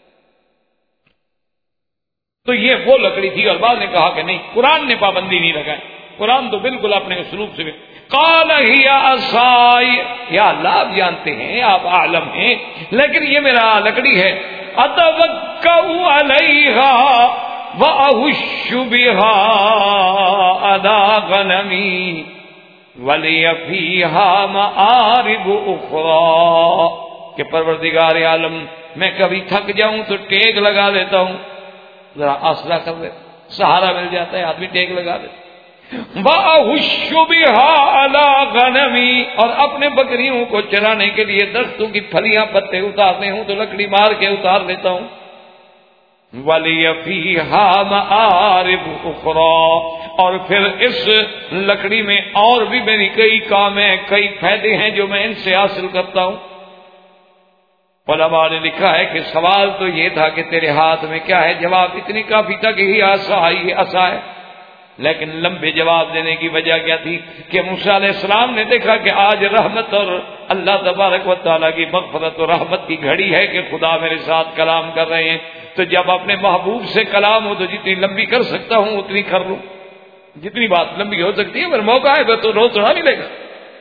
تو یہ وہ لکڑی تھی. اور بعد نے کہا کہ نہیں، قرآن نے پابندی نہیں لگائی، قرآن تو بالکل اپنے اسلوب سے بھی قال ہی عصائی، یا اللہ آپ جانتے ہیں، آپ عالم ہیں، لیکن یہ میرا لکڑی ہے. اتوکا علیہا واہش بہا علی غنمی، وَلِيَ فِيهَا مَآرِبُ أُخْرَى کہ پروردگار عالم میں کبھی تھک جاؤں تو ٹیک لگا لیتا ہوں، ذرا آسرا کر دے، سہارا مل جاتا ہے، آدمی ٹیک لگا دیتا۔ وَأَهُشُّ بِهَا عَلَىٰ غَنَمِي اور اپنے بکریوں کو چرانے کے لیے درختوں کی پھلیاں پتے اتارنے ہوں تو لکڑی مار کے اتار لیتا ہوں۔ وَلِيَ فِيهَا مَآرِبُ أُخْرَى اور پھر اس لکڑی میں اور بھی میری کئی کام ہیں، کئی فائدے ہیں جو میں ان سے حاصل کرتا ہوں۔ علماء نے لکھا ہے کہ سوال تو یہ تھا کہ تیرے ہاتھ میں کیا ہے، جواب اتنی کافی تھا کہ ہی عصا ہے، لیکن لمبے جواب دینے کی وجہ کیا تھی کہ موسیٰ علیہ السلام نے دیکھا کہ آج رحمت اور اللہ تبارک و تعالیٰ کی مغفرت اور رحمت کی گھڑی ہے کہ خدا میرے ساتھ کلام کر رہے ہیں، تو جب اپنے محبوب سے کلام ہو تو جتنی لمبی کر سکتا ہوں اتنی کر لوں، جتنی بات لمبی ہو سکتی ہے اگر موقع ہے تو روز تھوڑا ملے گا،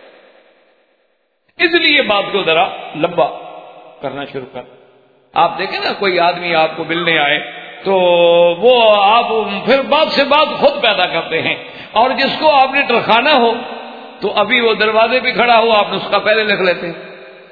اس لیے بات کو ذرا لمبا کرنا شروع کر۔ آپ دیکھیں نا کوئی آدمی آپ کو ملنے آئے تو وہ آپ پھر بات سے بات خود پیدا کرتے ہیں، اور جس کو آپ نے ٹرکانا ہو تو ابھی وہ دروازے پہ کھڑا ہو آپ نسخہ پہلے لکھ لیتے ہیں،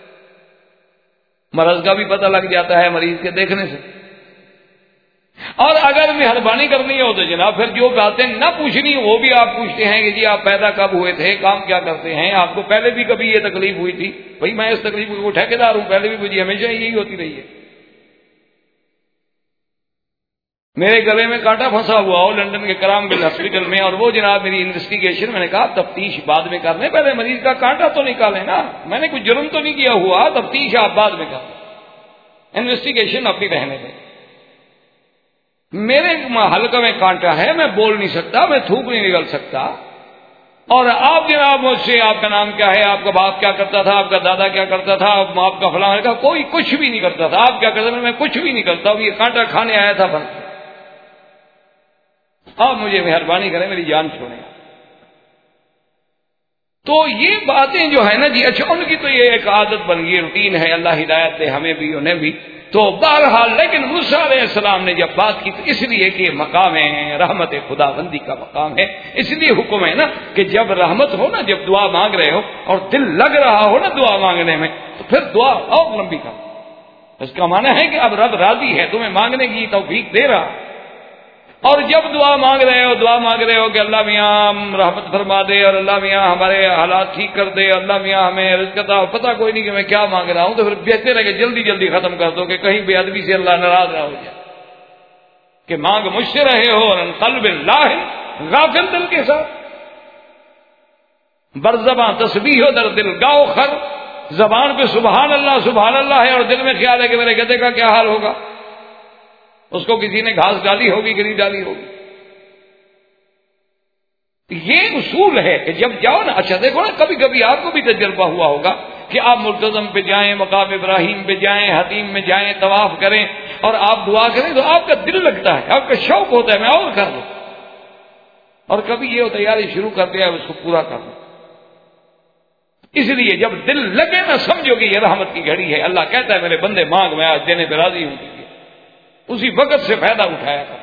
مرض کا بھی پتہ لگ جاتا ہے مریض کے دیکھنے سے۔ اور اگر مہربانی کرنی ہو تو جناب پھر جو باتیں نہ پوچھنی وہ بھی آپ پوچھتے ہیں کہ جی آپ پیدا کب ہوئے تھے، کام کیا کرتے ہیں، آپ کو پہلے بھی کبھی یہ تکلیف ہوئی تھی؟ بھائی میں اس تکلیف کو ٹھیکیدار ہوں، پہلے بھی مجھے ہمیشہ یہی ہوتی رہی ہے، میرے گلے میں کانٹا پھنسا ہوا ہو لندن کے کرامبل ہاسپٹل میں، اور وہ جناب میری انویسٹیگیشن، میں نے کہا تفتیش بعد میں کرنے، پہلے مریض کا کانٹا تو نکالیں نا، میں نے کوئی جرم تو نہیں کیا ہوا، تفتیش آپ بعد میں کریں، انویسٹیگیشن اپنی رہنے دیں۔ میرے حلقہ میں کانٹا ہے، میں بول نہیں سکتا، میں تھوک نہیں نکل سکتا، اور آپ جناب مجھ سے آپ کا نام کیا ہے، آپ کا باپ کیا کرتا تھا، آپ کا دادا کیا کرتا تھا، آپ کا فلاں کا، کوئی کچھ بھی نہیں کرتا تھا، آپ کیا کرتے تھے، میں کچھ بھی نہیں کرتا ہوں، یہ کانٹا کھانے آیا تھا بس، آپ مجھے مہربانی کریں میری جان چھوڑیں۔ تو یہ باتیں جو ہے نا جی، اچھا ان کی تو یہ ایک عادت بن گئی، روٹین ہے، اللہ ہدایت دے ہمیں بھی انہیں بھی۔ تو بہرحال لیکن موسیٰ علیہ السلام نے جب بات کی تو اس لیے کہ یہ مقام ہے رحمت خدا بندی کا مقام ہے، اس لیے حکم ہے نا کہ جب رحمت ہو نا، جب دعا مانگ رہے ہو اور دل لگ رہا ہو نا دعا مانگنے میں، تو پھر دعا اور لمبی کرو، اس کا معنی ہے کہ اب رب راضی ہے، تمہیں مانگنے کی توفیق دے رہا، اور جب دعا مانگ رہے ہو کہ اللہ میاں رحمت فرما دے، اور اللہ میاں ہمارے حالات ٹھیک کر دے، اللہ میاں ہمیں رزق عطا، پتہ کوئی نہیں کہ میں کیا مانگ رہا ہوں، تو پھر بہتر ہے کہ جلدی جلدی ختم کر دو کہ کہیں بے ادبی سے اللہ ناراض نہ ہو جائے، کہ مانگ مجھ سے رہے ہو اور قلب اللہ غافل دل کے ساتھ، برزباں تسبیح ہو در دل گاؤ خر، زبان پہ سبحان اللہ ہے اور دل میں خیال ہے کہ میرے گدھے کا کیا حال ہوگا، اس کو کسی نے گھاس ڈالی ہوگی کہ نہیں ڈالی ہوگی۔ یہ اصول ہے کہ جب جاؤ نا، اچھا دیکھو نا، کبھی کبھی آپ کو بھی تجربہ ہوا ہوگا کہ آپ ملتزم پہ جائیں، مقام ابراہیم پہ جائیں، حتیم میں جائیں، طواف کریں اور آپ دعا کریں تو آپ کا دل لگتا ہے، آپ کا شوق ہوتا ہے میں اور کر لوں، اور کبھی یہ تیاری شروع کر دیا اس کو پورا کر لوں۔ اس لیے جب دل لگے نا سمجھو کہ یہ رحمت کی گھڑی ہے، اللہ کہتا ہے میرے بندے مانگ، میں آج دینے پہ راضی ہوں، اسی وقت سے فائدہ اٹھایا کر،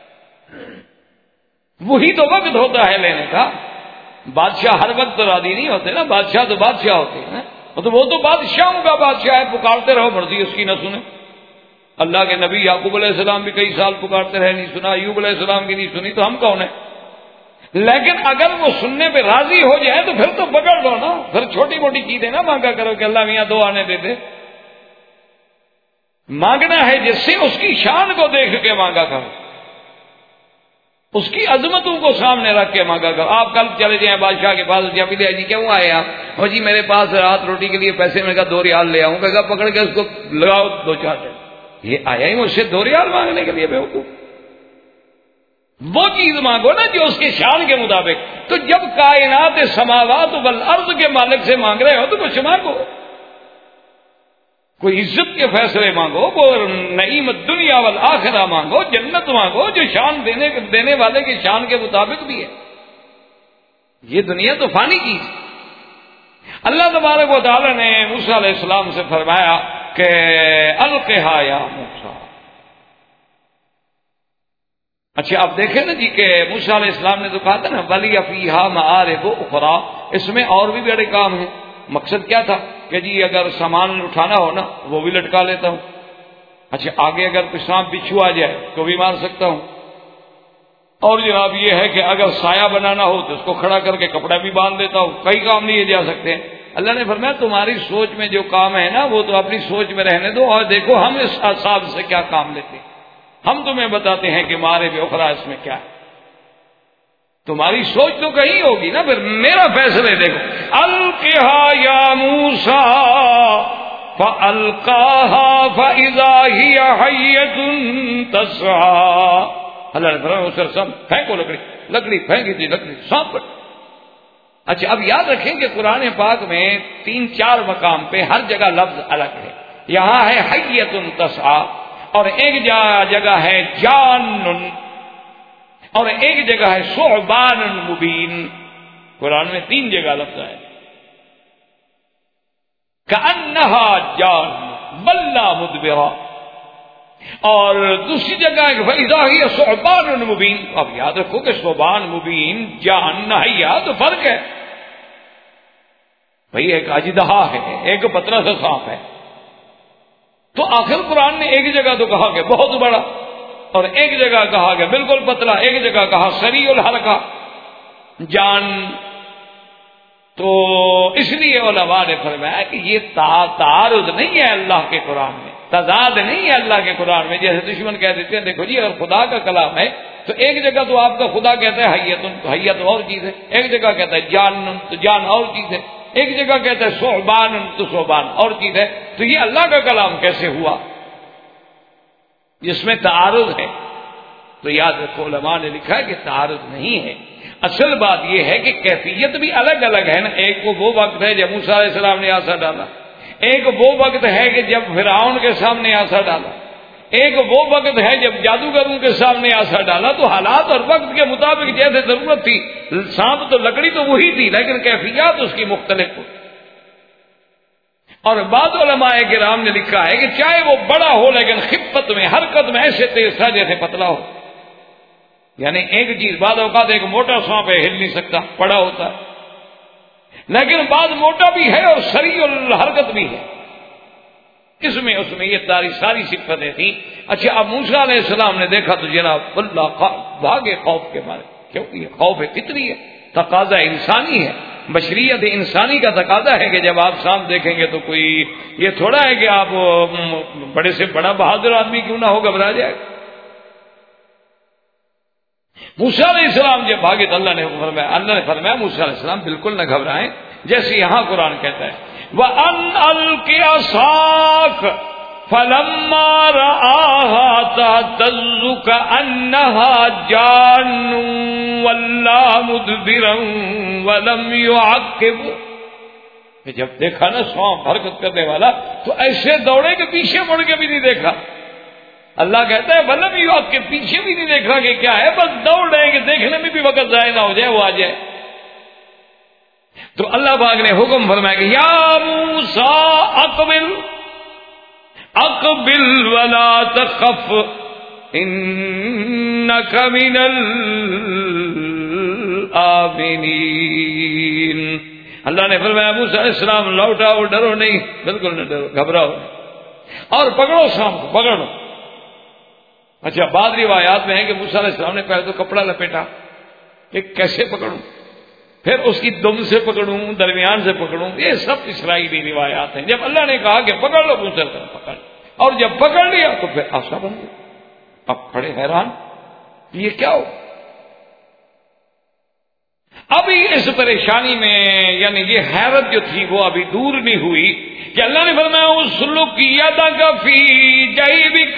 وہی تو وقت ہوتا ہے لینے کا۔ بادشاہ ہر وقت تو راضی نہیں ہوتے نا، بادشاہ تو بادشاہ ہوتے ہیں نا، وہ تو بادشاہوں کا بادشاہ ہے، پکارتے رہو مرضی اس کی نہ سنیں۔ اللہ کے نبی یعقوب علیہ السلام بھی کئی سال پکارتے رہے، نہیں سنا، ایوب علیہ السلام کی نہیں سنی، تو ہم کون ہیں؟ لیکن اگر وہ سننے پہ راضی ہو جائے تو پھر تو پکڑ لو نا، پھر چھوٹی موٹی چیزیں نہ مانگا کرو کہ اللہ میاں دو آنے دے دے، مانگنا ہے جس سے اس کی شان کو دیکھ کے مانگا کرو، اس کی عظمتوں کو سامنے رکھ کے مانگا کرو۔ آپ کل چلے جائیں بادشاہ کے پاس، جب لے جی کیوں آئے آپ؟ اور جی میرے پاس رات روٹی کے لیے پیسے، میں کہا 2 ریال لے آؤں، کہا پکڑ کے اس کو لگاؤ 2-4 دن، یہ آیا ہی مجھ سے 2 ریال مانگنے کے لیے بیوقوف۔ وہ چیز مانگو نا جو اس کے شان کے مطابق۔ تو جب کائنات سماوات والارض کے مالک سے مانگ رہے ہو تو کچھ مانگو، کوئی عزت کے فیصلے مانگو، وہ نعیم الدنیا والآخرہ مانگو، جنت مانگو جو شان دینے والے کی شان کے مطابق بھی ہے۔ یہ دنیا تو فانی چیز۔ اللہ تبارک و تعالی نے موسیٰ علیہ السلام سے فرمایا کہ القھا یا موسیٰ۔ اچھا آپ دیکھیں نا جی کہ موسیٰ علیہ السلام نے تو کہا تھا نا وَلِيَ فِيهَا مَآرِبُ أُخْرَىٰ، اس میں اور بھی بڑے کام ہیں. مقصد کیا تھا کہ جی اگر سامان اٹھانا ہو نا وہ بھی لٹکا لیتا ہوں. اچھا آگے اگر کوئی سانپ بچھو آ جائے تو بھی مار سکتا ہوں. اور جناب یہ ہے کہ اگر سایہ بنانا ہو تو اس کو کھڑا کر کے کپڑا بھی باندھ دیتا ہوں. کئی کام نہیں جا سکتے ہیں. اللہ نے فرمایا تمہاری سوچ میں جو کام ہے نا وہ تو اپنی سوچ میں رہنے دو، اور دیکھو ہم اس حساب سے کیا کام لیتے ہیں. ہم تمہیں بتاتے ہیں کہ مارے بے اخرا اس میں کیا ہے. تمہاری سوچ تو کہیں ہوگی نا، پھر میرا فیصلے دیکھو. القھا یا موسیٰ فَأَلْقَاهَا فَإِذَا هِيَ حَيَّةٌ تَسْعَىٰ. اللہ نے فرمایا اس پر سب پھینکو لکڑی پھینکی تھی، لکڑی سانپ. اچھا اب یاد رکھیں کہ قرآن پاک میں 3-4 مقام پہ ہر جگہ لفظ الگ ہے. یہاں ہے حیۃ تسعیٰ، اور ایک جگہ ہے جان، اور ایک جگہ ہے ثعبان مبین. قرآن میں 3 جگہ لفظ ہے. کأنہا جان بلا مدبرا، اور دوسری جگہ ہے فإذا ہی ثعبان مبین. اب یاد رکھو کہ ثعبان مبین جان نہیا تو فرق ہے بھئی. ایک اژدہا ہے، ایک پتلا سا سانپ ہے. تو آخر قرآن نے ایک جگہ تو کہا کہ بہت بڑا، اور ایک جگہ کہا کہ بالکل پتلا، ایک جگہ کہا سریع الحرکہ جان. تو اس لیے علماء نے فرمایا کہ یہ تعارض نہیں ہے اللہ کے قرآن میں، تضاد نہیں ہے اللہ کے قرآن میں. جیسے دشمن کہہ دیتے ہیں دیکھو جی اگر خدا کا کلام ہے تو ایک جگہ تو آپ کا خدا کہتا ہے حیۃ، تو حیۃ اور چیز ہے. ایک جگہ کہتا ہے جان، تو جان اور چیز ہے. ایک جگہ کہتا ہے ثعبان، تو ثعبان اور چیز ہے. تو یہ اللہ کا کلام کیسے ہوا جس میں تعارض ہے؟ تو یاد رکھو علماء نے لکھا ہے کہ تعارض نہیں ہے. اصل بات یہ ہے کہ کیفیت بھی الگ الگ ہے نا. ایک کو وہ وقت ہے جب موسیٰ علیہ السلام نے عصا ڈالا، ایک وہ وقت ہے کہ جب فرعون کے سامنے عصا ڈالا، ایک وہ وقت ہے جب جادوگروں کے سامنے عصا ڈالا. تو حالات اور وقت کے مطابق جیسے ضرورت تھی، سانپ تو لکڑی تو وہی تھی لیکن کیفیات اس کی مختلف ہوئی. اور بعض علماء کرام نے لکھا ہے کہ چاہے وہ بڑا ہو لیکن خفت میں، حرکت میں ایسے تیز تھا جیسے پتلا ہو. یعنی ایک چیز بعض اوقات ایک موٹا سانپ ہے ہل نہیں سکتا، بڑا ہوتا ہے، لیکن بعض موٹا بھی ہے اور سریع الحرکت بھی ہے. اس میں یہ ساری صفتیں تھیں. اچھا اب موسیٰ علیہ السلام نے دیکھا تو جناب اللہ بھاگے خوف کے مارے. کیوں؟ یہ خوف فطری ہے، تقاضا انسانی ہے، بشریت انسانی کا تقاضا ہے کہ جب آپ سانپ دیکھیں گے تو کوئی یہ تھوڑا ہے کہ آپ بڑے سے بڑا بہادر آدمی کیوں نہ ہو گھبرا جائے. موسیٰ علیہ السلام جب بھاگے تو اللہ نے فرمایا موسیٰ علیہ السلام بالکل نہ گھبرائیں. جیسے یہاں قرآن کہتا ہے وَأَنْ أَلْقِ عَصَاكَ فَلَمَّا رَآهَا تَهْتَزُّ كَأَنَّهَا جَانٌّ وَلَّىٰ مُدْبِرًا وَلَمْ يُعَقِّبْ. کہ جب دیکھا نا سانپ حرکت کرنے والا تو ایسے دوڑے کہ پیچھے مڑ کے بھی نہیں دیکھا. اللہ کہتا ہے ولم يعقب، پیچھے بھی نہیں دیکھا کہ کیا ہے، بس دوڑ رہے کہ دیکھنے میں بھی وقت ضائع نہ ہو جائے، وہ آ جائے. تو اللہ پاک نے حکم فرمایا کہ یا موسیٰ اقبل ولا تخف انک من الآمنین. اللہ نے فرمایا موسیٰ علیہ السلام لوٹاؤ، ڈرو نہیں، بالکل نہ ڈرو، گھبراؤ اور پکڑو سانپ کو، پکڑو. اچھا بعض روایات میں ہے کہ موسیٰ علیہ السلام نے پہلے تو کپڑا لپیٹا کہ کیسے پکڑوں، پھر اس کی دم سے پکڑوں، درمیان سے پکڑوں. یہ سب اسرائیلی روایات ہیں. جب اللہ نے کہا کہ پکڑ لو موسیٰ علیہ السلام پکڑ، اور جب پکڑ لیا تو پھر آسا بن گیا. اب بڑے حیران یہ کیا ہو. ابھی اس پریشانی میں یعنی یہ حیرت جو تھی وہ ابھی دور نہیں ہوئی کہ اللہ نے فرمایا اسلک یدک فی جیبک،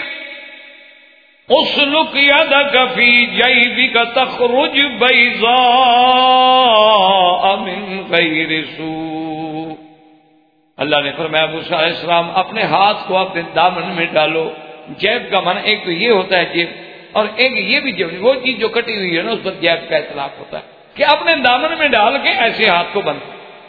اسلک یدک فی جیبک تخرج بیضاء من غیر سوء. اللہ نے فرمایا موسیٰ علیہ السلام اپنے ہاتھ کو اپنے دامن میں ڈالو. جیب کا معنی ایک تو یہ ہوتا ہے جیب، اور ایک یہ بھی جیب، وہ چیز جو کٹی ہوئی ہے نا اس پر جیب کا اطلاق ہوتا ہے کہ اپنے دامن میں ڈال کے ایسے ہاتھ کو بند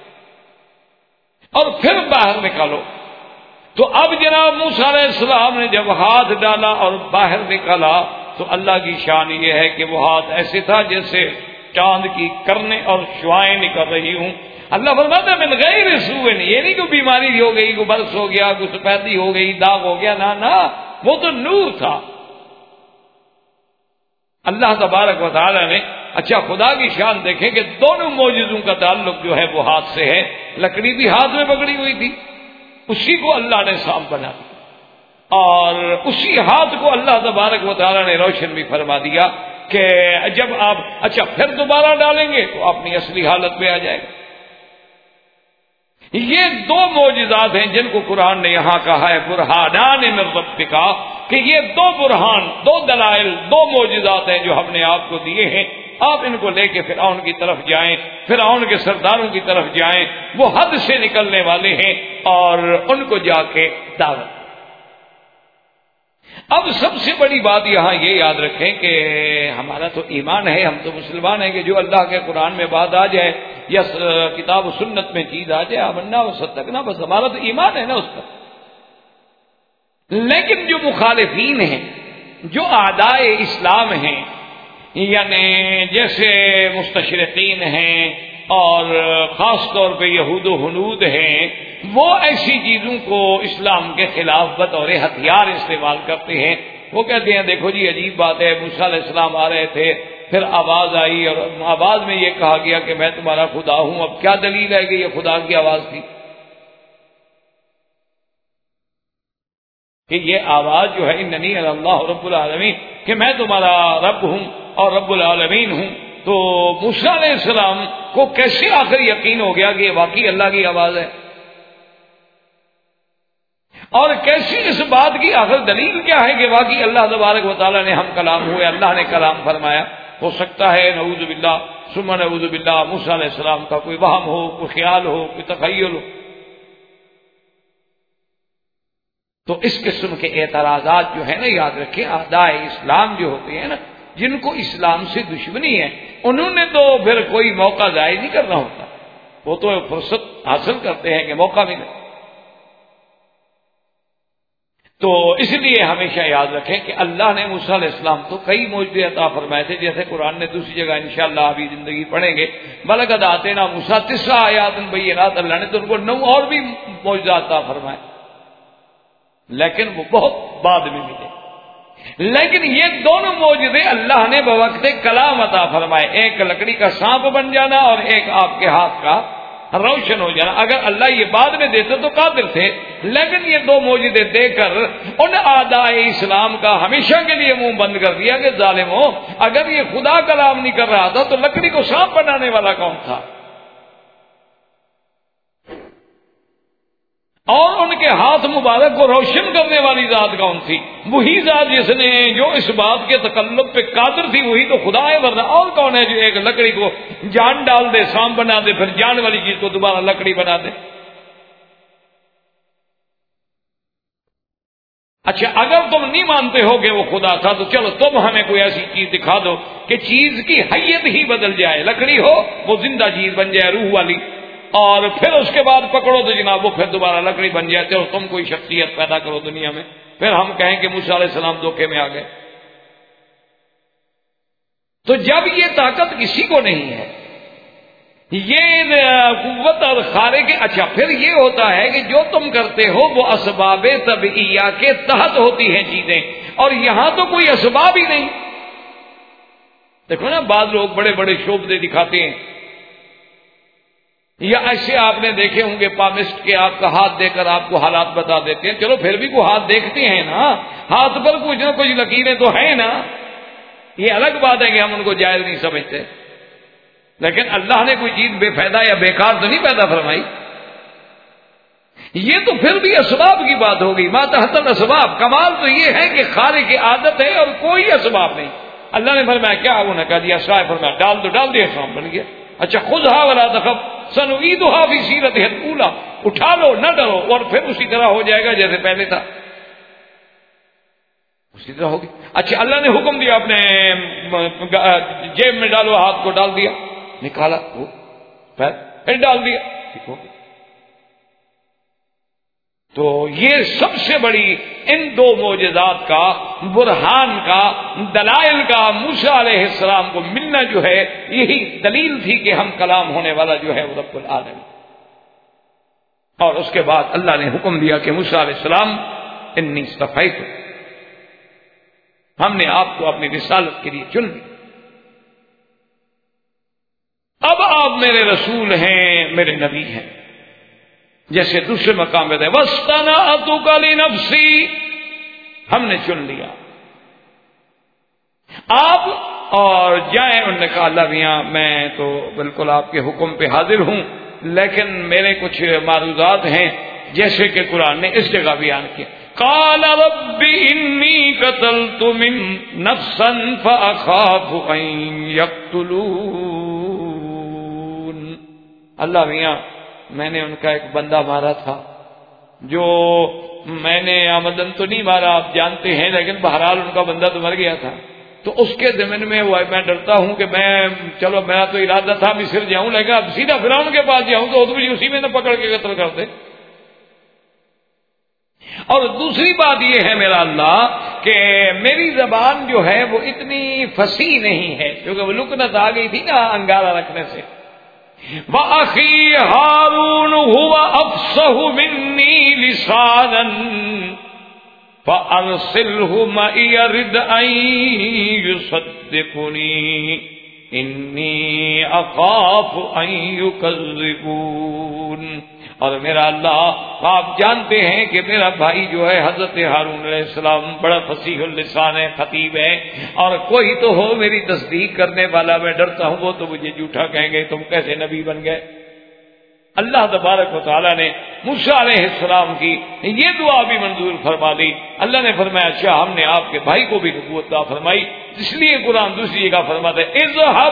اور پھر باہر نکالو. تو اب جناب موسیٰ علیہ السلام نے جب ہاتھ ڈالا اور باہر نکالا تو اللہ کی شان یہ ہے کہ وہ ہاتھ ایسے تھا جیسے چاند کی کرنیں اور شعائیں نکل رہی ہوں. اللہ فرماتا ہے من غیر سوء، یہ نہیں کہ بیماری ہو گئی، کوئی برس ہو گیا، کوئی سفیدی ہو گئی، داغ ہو گیا، نہ وہ تو نور تھا اللہ تبارک و تعالی نے۔ اچھا خدا کی شان دیکھیں کہ دونوں معجزوں کا تعلق جو ہے وہ ہاتھ سے ہے، لکڑی بھی ہاتھ میں پکڑی ہوئی تھی، اسی کو اللہ نے سانپ بنا دیا، اور اسی ہاتھ کو اللہ تبارک و تعالی نے روشن بھی فرما دیا کہ جب آپ اچھا پھر دوبارہ ڈالیں گے تو اپنی اصلی حالت میں آ جائے گا۔ یہ دو معجزات ہیں جن کو قرآن نے یہاں کہا ہے برہانان من ربک، کہ یہ دو برہان، دو دلائل، دو معجزات ہیں جو ہم نے آپ کو دیے ہیں، آپ ان کو لے کے فرعون کی طرف جائیں، فرعون کے سرداروں کی طرف جائیں، وہ حد سے نکلنے والے ہیں، اور ان کو جا کے دعوت۔ اب سب سے بڑی بات یہاں یہ یاد رکھیں کہ ہمارا تو ایمان ہے، ہم تو مسلمان ہیں کہ جو اللہ کے قرآن میں بات آ جائے یا کتاب و سنت میں چیز آ جائے آمنا و صدقنا، بس ہمارا تو ایمان ہے نا اس پر۔ لیکن جو مخالفین ہیں، جو اعدائے اسلام ہیں، یعنی جیسے مستشرقین ہیں اور خاص طور پہ یہود و ہنود ہیں، وہ ایسی چیزوں کو اسلام کے خلاف بطور ہتھیار استعمال کرتے ہیں۔ وہ کہتے ہیں دیکھو جی عجیب بات ہے، موسیٰ علیہ السلام آ رہے تھے، پھر آواز آئی اور آواز میں یہ کہا گیا کہ میں تمہارا خدا ہوں، اب کیا دلیل ہے کہ یہ خدا کی آواز تھی؟ کہ یہ آواز جو ہے اننی اللہ رب العالمین، کہ میں تمہارا رب ہوں اور رب العالمین ہوں، تو موسیٰ علیہ السلام کو کیسے آخر یقین ہو گیا کہ یہ واقعی اللہ کی آواز ہے؟ اور کیسی اس بات کی آخر دلیل کیا ہے کہ واقعی اللہ تبارک و تعالیٰ نے ہم کلام ہوئے، اللہ نے کلام فرمایا؟ ہو سکتا ہے نعوذ باللہ ثم نعوذ باللہ موسیٰ علیہ السلام کا کوئی وہم ہو، کوئی خیال ہو، کوئی تخیل ہو۔ تو اس قسم کے اعتراضات جو ہے نا، یاد رکھیں اعدائے اسلام جو ہوتے ہیں نا، جن کو اسلام سے دشمنی ہے، انہوں نے تو پھر کوئی موقع ضائع نہیں کرنا ہوتا، وہ تو فرصت حاصل کرتے ہیں کہ موقع ملے۔ تو اس لیے ہمیشہ یاد رکھیں کہ اللہ نے موسیٰ علیہ السلام تو کئی معجزے عطا فرمائے تھے، جیسے قرآن نے دوسری جگہ انشاءاللہ ابھی زندگی پڑھیں گے، بلقد آتینا موسیٰ 9 آیات بینات، اللہ نے تو ان کو 9 اور بھی معجزات عطا فرمائے، لیکن وہ بہت بعد میں ملے۔ لیکن یہ دونوں معجزے اللہ نے بوقت کلام عطا فرمائے، ایک لکڑی کا سانپ بن جانا اور ایک آپ کے ہاتھ کا روشن ہو جانا۔ اگر اللہ یہ بعد میں دیتے تو قادر تھے، لیکن یہ دو معجزے دے کر ان اعدائے اسلام کا ہمیشہ کے لیے منہ بند کر دیا کہ ظالموں، اگر یہ خدا کلام نہیں کر رہا تھا تو لکڑی کو سانپ بنانے والا کون تھا؟ اور ان کے ہاتھ مبارک کو روشن کرنے والی ذات کون تھی؟ وہی ذات جس نے جو اس بات کے تکلف پہ قادر تھی، وہی تو خدا ہے، ورنہ اور کون ہے جو ایک لکڑی کو جان ڈال دے، سانپ بنا دے، پھر جان والی چیز کو دوبارہ لکڑی بنا دے؟ اچھا اگر تم نہیں مانتے ہو کہ وہ خدا تھا تو چلو تم ہمیں کوئی ایسی چیز دکھا دو کہ چیز کی حیت ہی بدل جائے، لکڑی ہو وہ زندہ چیز بن جائے، روح والی، اور پھر اس کے بعد پکڑو تو جناب وہ پھر دوبارہ لکڑی بن جائے، چلو تم کوئی شخصیت پیدا کرو دنیا میں، پھر ہم کہیں کہ موسیٰ علیہ السلام دھوکے میں آ گئے۔ تو جب یہ طاقت کسی کو نہیں ہے، یہ قوت اور خارق، اچھا پھر یہ ہوتا ہے کہ جو تم کرتے ہو وہ اسباب طبعیہ کے تحت ہوتی ہیں چیزیں، اور یہاں تو کوئی اسباب ہی نہیں۔ دیکھو نا بعض لوگ بڑے بڑے شعبے دکھاتے ہیں، یا ایسے آپ نے دیکھے ہوں گے پامسٹ کے آپ کا ہاتھ دے کر آپ کو حالات بتا دیتے ہیں، چلو پھر بھی کوئی ہاتھ دیکھتے ہیں نا، ہاتھ پر کچھ نہ کچھ لکیریں تو ہیں نا، یہ الگ بات ہے کہ ہم ان کو جائز نہیں سمجھتے، لیکن اللہ نے کوئی چیز بے فائدہ یا بیکار تو نہیں پیدا فرمائی۔ یہ تو پھر بھی اسباب کی بات ہوگی، ما تحت الاسباب۔ کمال تو یہ ہے کہ خالق کی عادت ہے اور کوئی اسباب نہیں۔ اللہ نے فرمایا کیا، انہوں نے کہا دیا شاہ، فرمایا ڈال دیا، کام بن گیا۔ اچھا خذھا ولا تخف سنعیدھا فی سیرتھا الاولی، اٹھا لو نہ ڈرو، اور پھر اسی طرح ہو جائے گا جیسے پہلے تھا، اسی طرح ہوگی۔ اچھا اللہ نے حکم دیا اپنے جیب میں ڈالو، ہاتھ کو ڈال دیا، نکالا وہ پھر ڈال دیا، ٹھیک ہو گیا۔ تو یہ سب سے بڑی ان دو معجزات کا، برہان کا، دلائل کا موسیٰ علیہ السلام کو ملنا جو ہے، یہی دلیل تھی کہ ہم کلام ہونے والا جو ہے وہ رب العالمین۔ اور اس کے بعد اللہ نے حکم دیا کہ موسیٰ علیہ السلام انی اصطفیتک، ہم نے آپ کو اپنی رسالت کے لیے چن لیا، اب آپ میرے رسول ہیں، میرے نبی ہیں۔ جیسے دوسرے مقام پہ تھے وَاصْطَنَعْتُكَ لِنَفْسِي، ہم نے چن لیا آپ، اور جائیں۔ انہوں نے کہا اللہ میاں میں تو بالکل آپ کے حکم پہ حاضر ہوں، لیکن میرے کچھ معروضات ہیں، جیسے کہ قرآن نے اس جگہ بیان کیا قَالَ رَبِّ إِنِّي قَتَلْتُ مِن نَفْسًا فَأَخَافُ أَن يَقْتُلُونِ۔ اللہ میاں میں نے ان کا ایک بندہ مارا تھا، جو میں نے آمدن تو نہیں مارا آپ جانتے ہیں، لیکن بہرحال ان کا بندہ تو مر گیا تھا، تو اس کے ضمن میں میں ڈرتا ہوں کہ میں، چلو میرا تو ارادہ تھا مصر جاؤں، لیکن اب سیدھا فرعون کے پاس جاؤں تو مجھے اسی میں نہ پکڑ کے قتل کر دے۔ اور دوسری بات یہ ہے میرا اللہ کہ میری زبان جو ہے وہ اتنی فصیح نہیں ہے، کیونکہ وہ لکنت آ گئی تھی نا انگارہ رکھنے سے۔ وَأَخِي هَارُونُ هُوَ أَفْصَحُ مِنِّي لِسَانًا فَأَرْسِلْهُ مَعِيَ رِدْءً أَن يُصَدِّقُنِي إِنِّي أَخَافُ أَن يُكَذِّبُونِ۔ اور میرا اللہ آپ جانتے ہیں کہ میرا بھائی جو ہے حضرت ہارون علیہ السلام بڑا فصیح اللسان ہے، خطیب ہے، اور کوئی تو ہو میری تصدیق کرنے والا، میں ڈرتا ہوں وہ تو مجھے جھوٹا کہیں گے، تم کیسے نبی بن گئے۔ اللہ تبارک و تعالیٰ نے موسیٰ علیہ السلام کی یہ دعا بھی منظور فرما دی۔ اللہ نے فرمایا اچھا ہم نے آپ کے بھائی کو بھی نبوت عطا فرمائی، اس لیے قرآن دوسری جگہ فرماتا ہے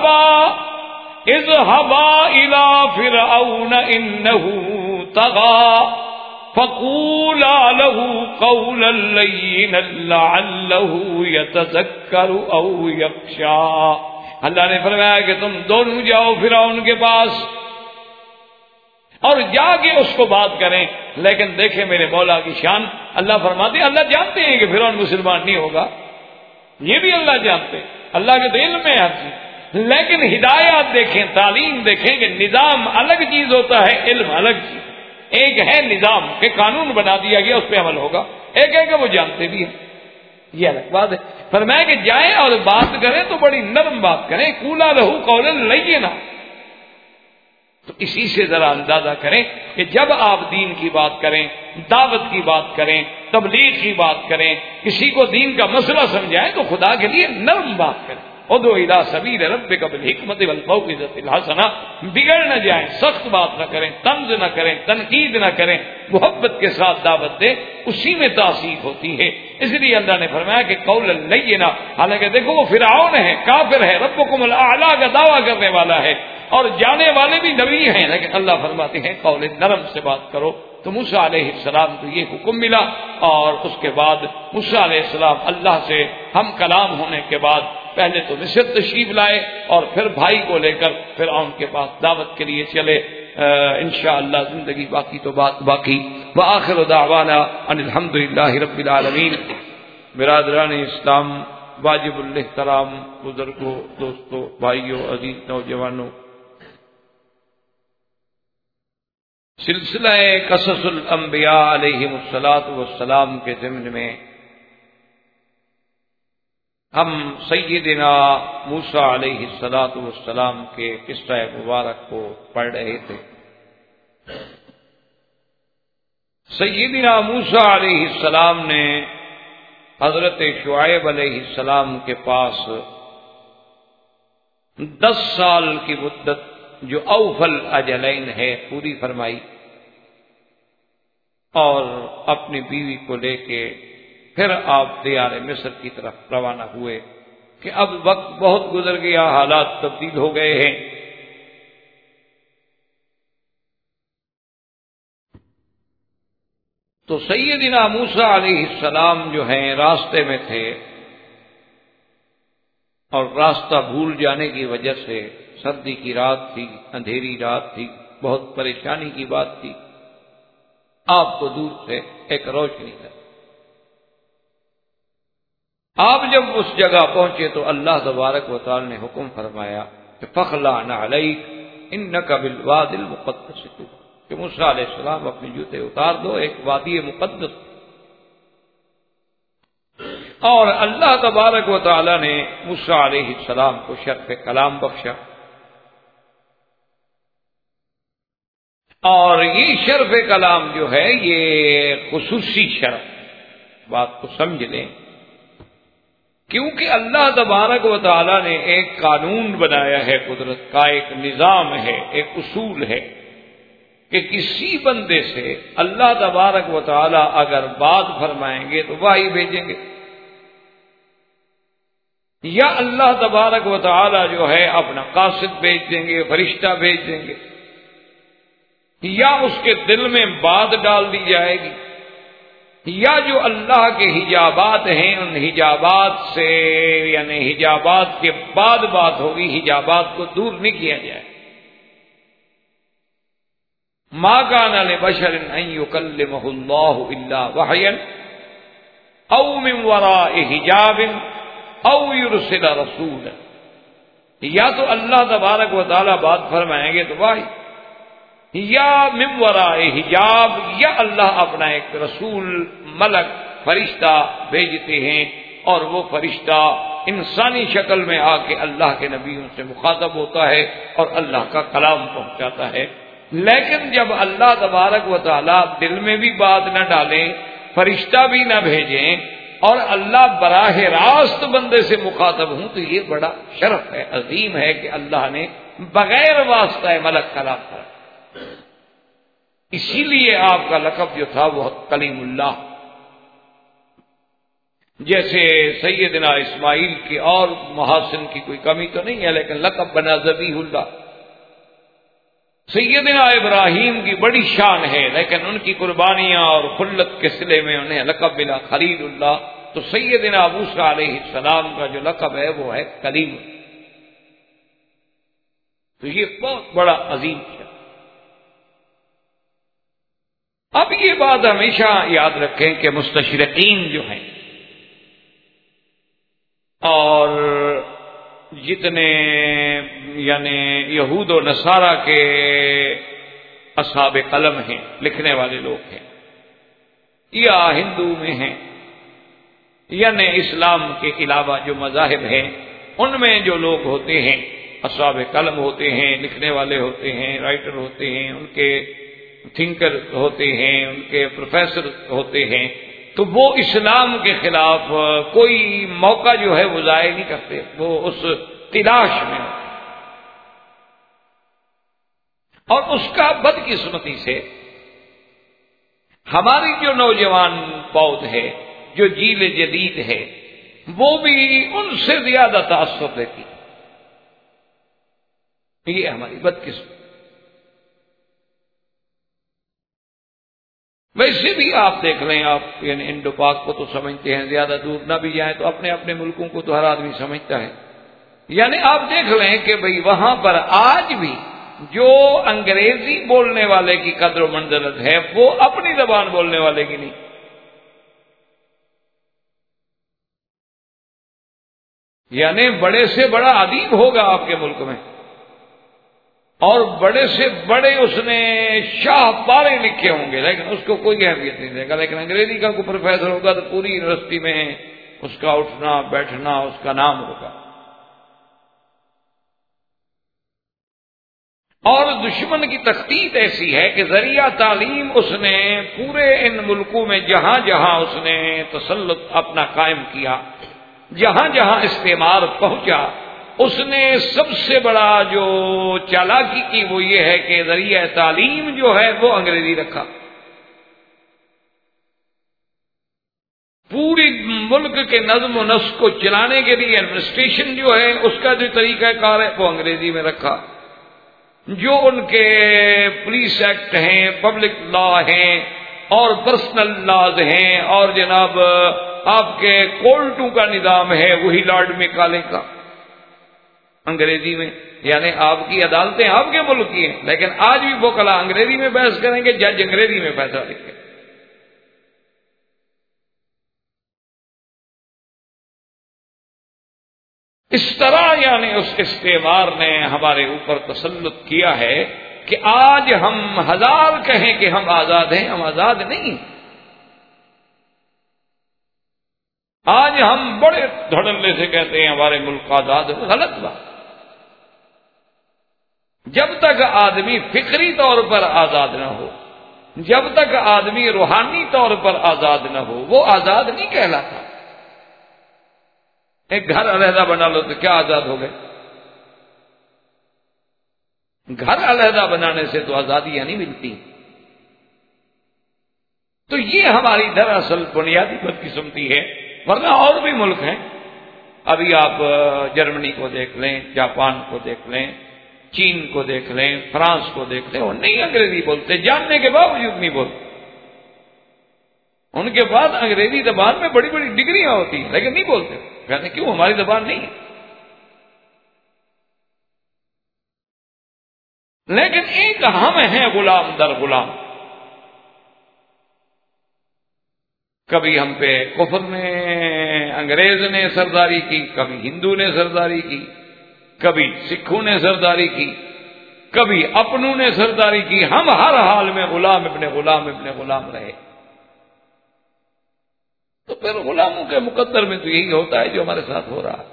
اذهبا إلى فرعون إنه طغى فقولا له قولا لينا لعله يتذكر أو يخشى۔ اللہ نے فرمایا کہ تم دونوں جاؤ فرعون کے پاس اور جا کے اس کو بات کریں، لیکن دیکھیں میرے مولا کی شان، اللہ فرماتے ہیں اللہ جانتے ہیں کہ فرعون مسلمان نہیں ہوگا، یہ بھی اللہ جانتے ہیں، اللہ کے تو علم میں ہر چیز، لیکن ہدایات دیکھیں، تعلیم دیکھیں کہ نظام الگ چیز ہوتا ہے، علم الگ چیز۔ ایک ہے نظام کہ قانون بنا دیا گیا اس پہ عمل ہوگا، ایک ہے کہ وہ جانتے بھی ہیں، یہ الگ بات ہے۔ فرمایا کہ جائیں اور بات کریں تو بڑی نرم بات کریں، قولا لہ قولا لینا۔ تو اسی سے ذرا اندازہ کریں کہ جب آپ دین کی بات کریں، دعوت کی بات کریں، تبلیغ کی بات کریں، کسی کو دین کا مسئلہ سمجھائیں تو خدا کے لیے نرم بات کریں۔ ادعو الی سبیل ربک بالحکمت والموعظۃ الحسنہ، بگڑ نہ جائیں، سخت بات نہ کریں، طنز نہ کریں، تنقید نہ کریں، محبت کے ساتھ دعوت دیں، اسی میں تاثیر ہوتی ہے۔ اس لیے اللہ نے فرمایا کہ قولا لینا، حالانکہ دیکھو وہ فرعون ہے، کافر ہے، ربکم الاعلی کا دعویٰ کرنے والا ہے، اور جانے والے بھی نبی ہیں، لیکن اللہ فرماتے ہیں قول نرم سے بات کرو۔ تو موسیٰ علیہ السلام کو یہ حکم ملا، اور اس کے بعد موسیٰ علیہ السلام اللہ سے ہم کلام ہونے کے بعد پہلے تو مصر تشریف لائے اور پھر بھائی کو لے کر فرعون کے پاس دعوت کے لیے چلے۔ انشاءاللہ زندگی باقی تو بات باقی۔ وآخر دعوانا ان الحمدللہ رب العالمین۔ برادران اسلام، واجب الاحترام بزرگوں، دوستوں، بھائیوں، عزیز نوجوانوں، سلسلہ قصص الانبیاء علیہم الصلاۃ والسلام کے ضمن میں ہم سیدنا موسیٰ علیہ الصلاۃ والسلام کے قصہ مبارک کو پڑھ رہے تھے۔ سیدنا موسیٰ علیہ السلام نے حضرت شعیب علیہ السلام کے پاس 10 سال کی مدت جو اوفل اجلین ہے پوری فرمائی، اور اپنی بیوی کو لے کے پھر آپ دیار مصر کی طرف روانہ ہوئے کہ اب وقت بہت گزر گیا، حالات تبدیل ہو گئے ہیں۔ تو سیدنا موسیٰ علیہ السلام جو ہیں راستے میں تھے، اور راستہ بھول جانے کی وجہ سے سردی کی رات تھی، اندھیری رات تھی، بہت پریشانی کی بات تھی۔ آپ کو دور سے ایک روشنی ہے۔ آپ جب اس جگہ پہنچے تو اللہ تبارک و تعالی نے حکم فرمایا کہ فَخْلَعْ نَعْلَيْكَ إِنَّكَ بِالْوَادِ الْمُقَدَّسِ طُوَىٰ، کہ موسیٰ علیہ السلام اپنے جوتے اتار دو، ایک وادی مقدس۔ اور اللہ تبارک و تعالی نے موسیٰ علیہ السلام کو شرف کلام بخشا، اور یہ شرف کلام جو ہے یہ خصوصی شرف، بات کو سمجھ لیں، کیونکہ اللہ تبارک و تعالی نے ایک قانون بنایا ہے، قدرت کا ایک نظام ہے، ایک اصول ہے کہ کسی بندے سے اللہ تبارک و تعالی اگر بات فرمائیں گے تو وحی بھیجیں گے، یا اللہ تبارک و تعالی جو ہے اپنا قاصد بھیج دیں گے، فرشتہ بھیج دیں گے، یا اس کے دل میں بات ڈال دی جائے گی، یا جو اللہ کے حجابات ہیں ان حجابات سے، یعنی حجابات کے بعد بات ہوگی، حجابات کو دور نہیں کیا جائے۔ ما کان لبشر ان یکلمہ اللہ الا وحیا او من وراء حجاب او یرسل رسولا، یا تو اللہ تبارک و تعالی بات فرمائیں گے تو وحی، یا من وراء حجاب، یا اللہ اپنا ایک رسول ملک فرشتہ بھیجتے ہیں، اور وہ فرشتہ انسانی شکل میں آ کے اللہ کے نبیوں سے مخاطب ہوتا ہے اور اللہ کا کلام پہنچاتا ہے۔ لیکن جب اللہ تبارک و تعالی دل میں بھی بات نہ ڈالیں، فرشتہ بھی نہ بھیجیں، اور اللہ براہ راست بندے سے مخاطب ہوں، تو یہ بڑا شرف ہے، عظیم ہے کہ اللہ نے بغیر واسطہ ملک کلام کرا۔ اسی لیے آپ کا لقب جو تھا وہ کلیم اللہ، جیسے سیدنا اسماعیل کی اور محاسن کی کوئی کمی تو نہیں ہے، لیکن لقب بنا ذبیح اللہ۔ سیدنا ابراہیم کی بڑی شان ہے، لیکن ان کی قربانیاں اور خلت کے صلے میں انہیں لقب ملا خلیل اللہ۔ تو سیدنا موسیٰ علیہ السلام کا جو لقب ہے وہ ہے کلیم۔ تو یہ بہت بڑا عظیم ہے۔ اب یہ بات ہمیشہ یاد رکھیں کہ مستشرقین جو ہیں اور جتنے یعنی یہود و نصارہ کے اصحاب قلم ہیں، لکھنے والے لوگ ہیں، یا ہندو میں ہیں، یعنی اسلام کے علاوہ جو مذاہب ہیں ان میں جو لوگ ہوتے ہیں، اصحاب قلم ہوتے ہیں، لکھنے والے ہوتے ہیں، رائٹر ہوتے ہیں، ان کے تھنکر ہوتے ہیں، ان کے پروفیسر ہوتے ہیں، تو وہ اسلام کے خلاف کوئی موقع جو ہے وہ ضائع نہیں کرتے، وہ اس تلاش میں ہوتے۔ اور اس کا بدقسمتی سے ہماری جو نوجوان پود ہے، جو جیل جدید ہے، وہ بھی ان سے زیادہ تاثر لیتی، یہ ہماری بدقسمتی۔ ویسے بھی آپ دیکھ لیں، آپ یعنی انڈو پاک کو تو سمجھتے ہیں، زیادہ دور نہ بھی جائیں تو اپنے اپنے ملکوں کو تو ہر آدمی سمجھتا ہے، یعنی آپ دیکھ لیں کہ بھئی وہاں پر آج بھی جو انگریزی بولنے والے کی قدر و منزلت ہے وہ اپنی زبان بولنے والے کی نہیں۔ یعنی بڑے سے بڑا ادیب ہوگا آپ کے ملک میں، اور بڑے سے بڑے اس نے شاہ پارے لکھے ہوں گے، لیکن اس کو کوئی اہمیت نہیں دے گا، لیکن انگریزی کا کوئی پروفیسر ہوگا تو پوری یونیورسٹی میں اس کا اٹھنا بیٹھنا اس کا نام ہوگا۔ اور دشمن کی تخطیط ایسی ہے کہ ذریعہ تعلیم اس نے پورے ان ملکوں میں جہاں جہاں اس نے تسلط اپنا قائم کیا، جہاں جہاں استعمار پہنچا، اس نے سب سے بڑا جو چالاکی کی وہ یہ ہے کہ ذریعہ تعلیم جو ہے وہ انگریزی رکھا۔ پوری ملک کے نظم و نسق کو چلانے کے لیے ایڈمنسٹریشن جو ہے اس کا جو طریقہ کار ہے وہ انگریزی میں رکھا۔ جو ان کے پولیس ایکٹ ہیں، پبلک لا ہیں اور پرسنل لاز ہیں، اور جناب آپ کے کورٹوں کا نظام ہے وہی لارڈ میکالے کا انگریزی میں، یعنی آپ کی عدالتیں آپ کے ملک کی ہیں، لیکن آج بھی وکلا انگریزی میں بحث کریں گے، جج انگریزی میں فیصلہ لکھیں گے۔ اس طرح یعنی اس استعمار نے ہمارے اوپر تسلط کیا ہے کہ آج ہم ہزار کہیں کہ ہم آزاد ہیں، ہم آزاد نہیں۔ آج ہم بڑے دھڑلے سے کہتے ہیں ہمارے ملک آزاد ہے، غلط بات۔ جب تک آدمی فکری طور پر آزاد نہ ہو، جب تک آدمی روحانی طور پر آزاد نہ ہو، وہ آزاد نہیں کہلاتا۔ ایک گھر علیحدہ بنا لو تو کیا آزاد ہو گئے؟ گھر علیحدہ بنانے سے تو آزادیاں نہیں ملتی۔ تو یہ ہماری دراصل بنیادی بدقسمتی ہے، ورنہ اور بھی ملک ہیں۔ ابھی آپ جرمنی کو دیکھ لیں، جاپان کو دیکھ لیں، چین کو دیکھ لیں، فرانس کو دیکھ لیں، وہ نہیں انگریزی بولتے، جاننے کے باوجود نہیں بولتے۔ ان کے بعد انگریزی زبان میں بڑی بڑی ڈگریاں ہوتی ہیں لیکن نہیں بولتے، کہتے ہیں کیوں؟ ہماری زبان نہیں ہے۔ لیکن ایک ہم ہیں غلام در غلام۔ کبھی ہم پہ کفر نے، انگریز نے سرداری کی، کبھی ہندو نے سرداری کی، کبھی سکھوں نے سرداری کی، کبھی اپنوں نے سرداری کی۔ ہم ہر حال میں غلام ابن غلام ابن غلام رہے۔ تو پھر غلاموں کے مقدر میں تو یہی ہوتا ہے جو ہمارے ساتھ ہو رہا ہے۔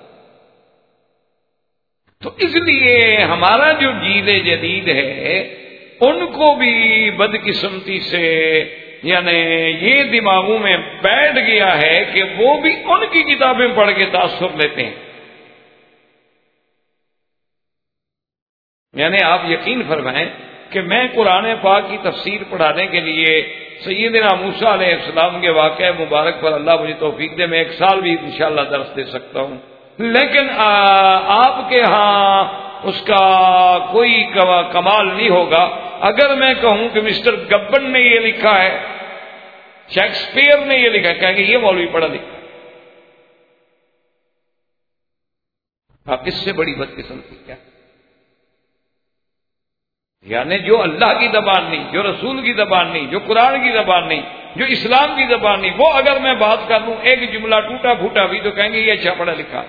تو اس لیے ہمارا جو جیل جدید ہے ان کو بھی بدقسمتی سے یعنی یہ دماغوں میں بیٹھ گیا ہے کہ وہ بھی ان کی کتابیں پڑھ کے تاثر لیتے ہیں۔ یعنی آپ یقین فرمائیں کہ میں قرآن پاک کی تفسیر پڑھانے کے لیے سیدنا موسیٰ علیہ السلام کے واقعہ مبارک پر اللہ مجھے توفیق دے، میں ایک سال بھی انشاءاللہ درس دے سکتا ہوں، لیکن آپ کے ہاں اس کا کوئی کمال نہیں ہوگا اگر میں کہوں کہ مسٹر گبن نے یہ لکھا ہے، شیکسپیئر نے یہ لکھا ہے، کہیں گے یہ مولوی پڑھا لکھا ہے۔ اب اس سے بڑی بدقسمتی کیا؟ یعنی جو اللہ کی زبان نہیں، جو رسول کی زبان نہیں، جو قرآن کی زبان نہیں، جو اسلام کی زبان نہیں، وہ اگر میں بات کر لوں ایک جملہ ٹوٹا پھوٹا بھی تو کہیں گے یہ اچھا پڑھا لکھا۔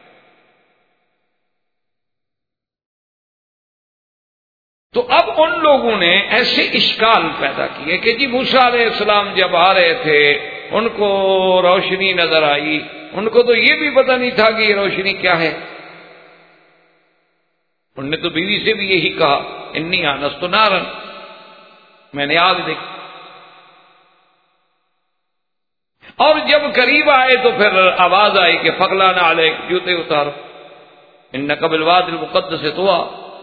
تو اب ان لوگوں نے ایسے اشکال پیدا کیے کہ جی موسیٰ علیہ السلام جب آ رہے تھے ان کو روشنی نظر آئی، ان کو تو یہ بھی پتہ نہیں تھا کہ یہ روشنی کیا ہے۔ انہوں نے تو بیوی سے بھی یہی کہا انی آنست نارا، میں نے آگ دیکھی۔ اور جب قریب آئے تو پھر آواز آئی کہ فغلانا علیک، جوتے اتارو، انک بالوادی المقدس طویٰ۔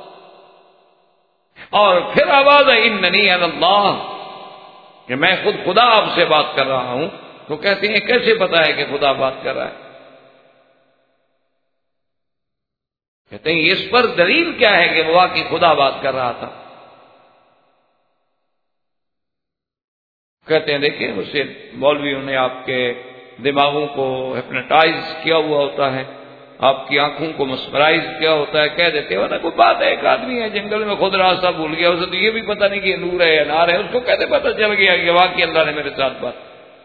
اور پھر آواز آئی اننی انا اللہ، کہ میں خود خدا آپ سے بات کر رہا ہوں۔ تو کہتے ہیں کیسے پتا ہے کہ خدا بات کر رہا ہے؟ کہتے ہیں اس پر دلیل کیا ہے کہ وہ واقعی خدا بات کر رہا تھا؟ کہتے ہیں دیکھیں اسے مولویوں نے آپ کے دماغوں کو ہپنوٹائز کیا ہوا ہوتا ہے، آپ کی آنکھوں کو مسمرائز کیا ہوتا ہے، کہہ دیتے ورنہ کوئی بات ہے ایک آدمی ہے جنگل میں خود راستہ بھول گیا، اسے تو یہ بھی پتہ نہیں کہ یہ نور ہے یا نار ہے، اس کو کہتے پتہ چل گیا کہ واقعی اللہ نے میرے ساتھ بات۔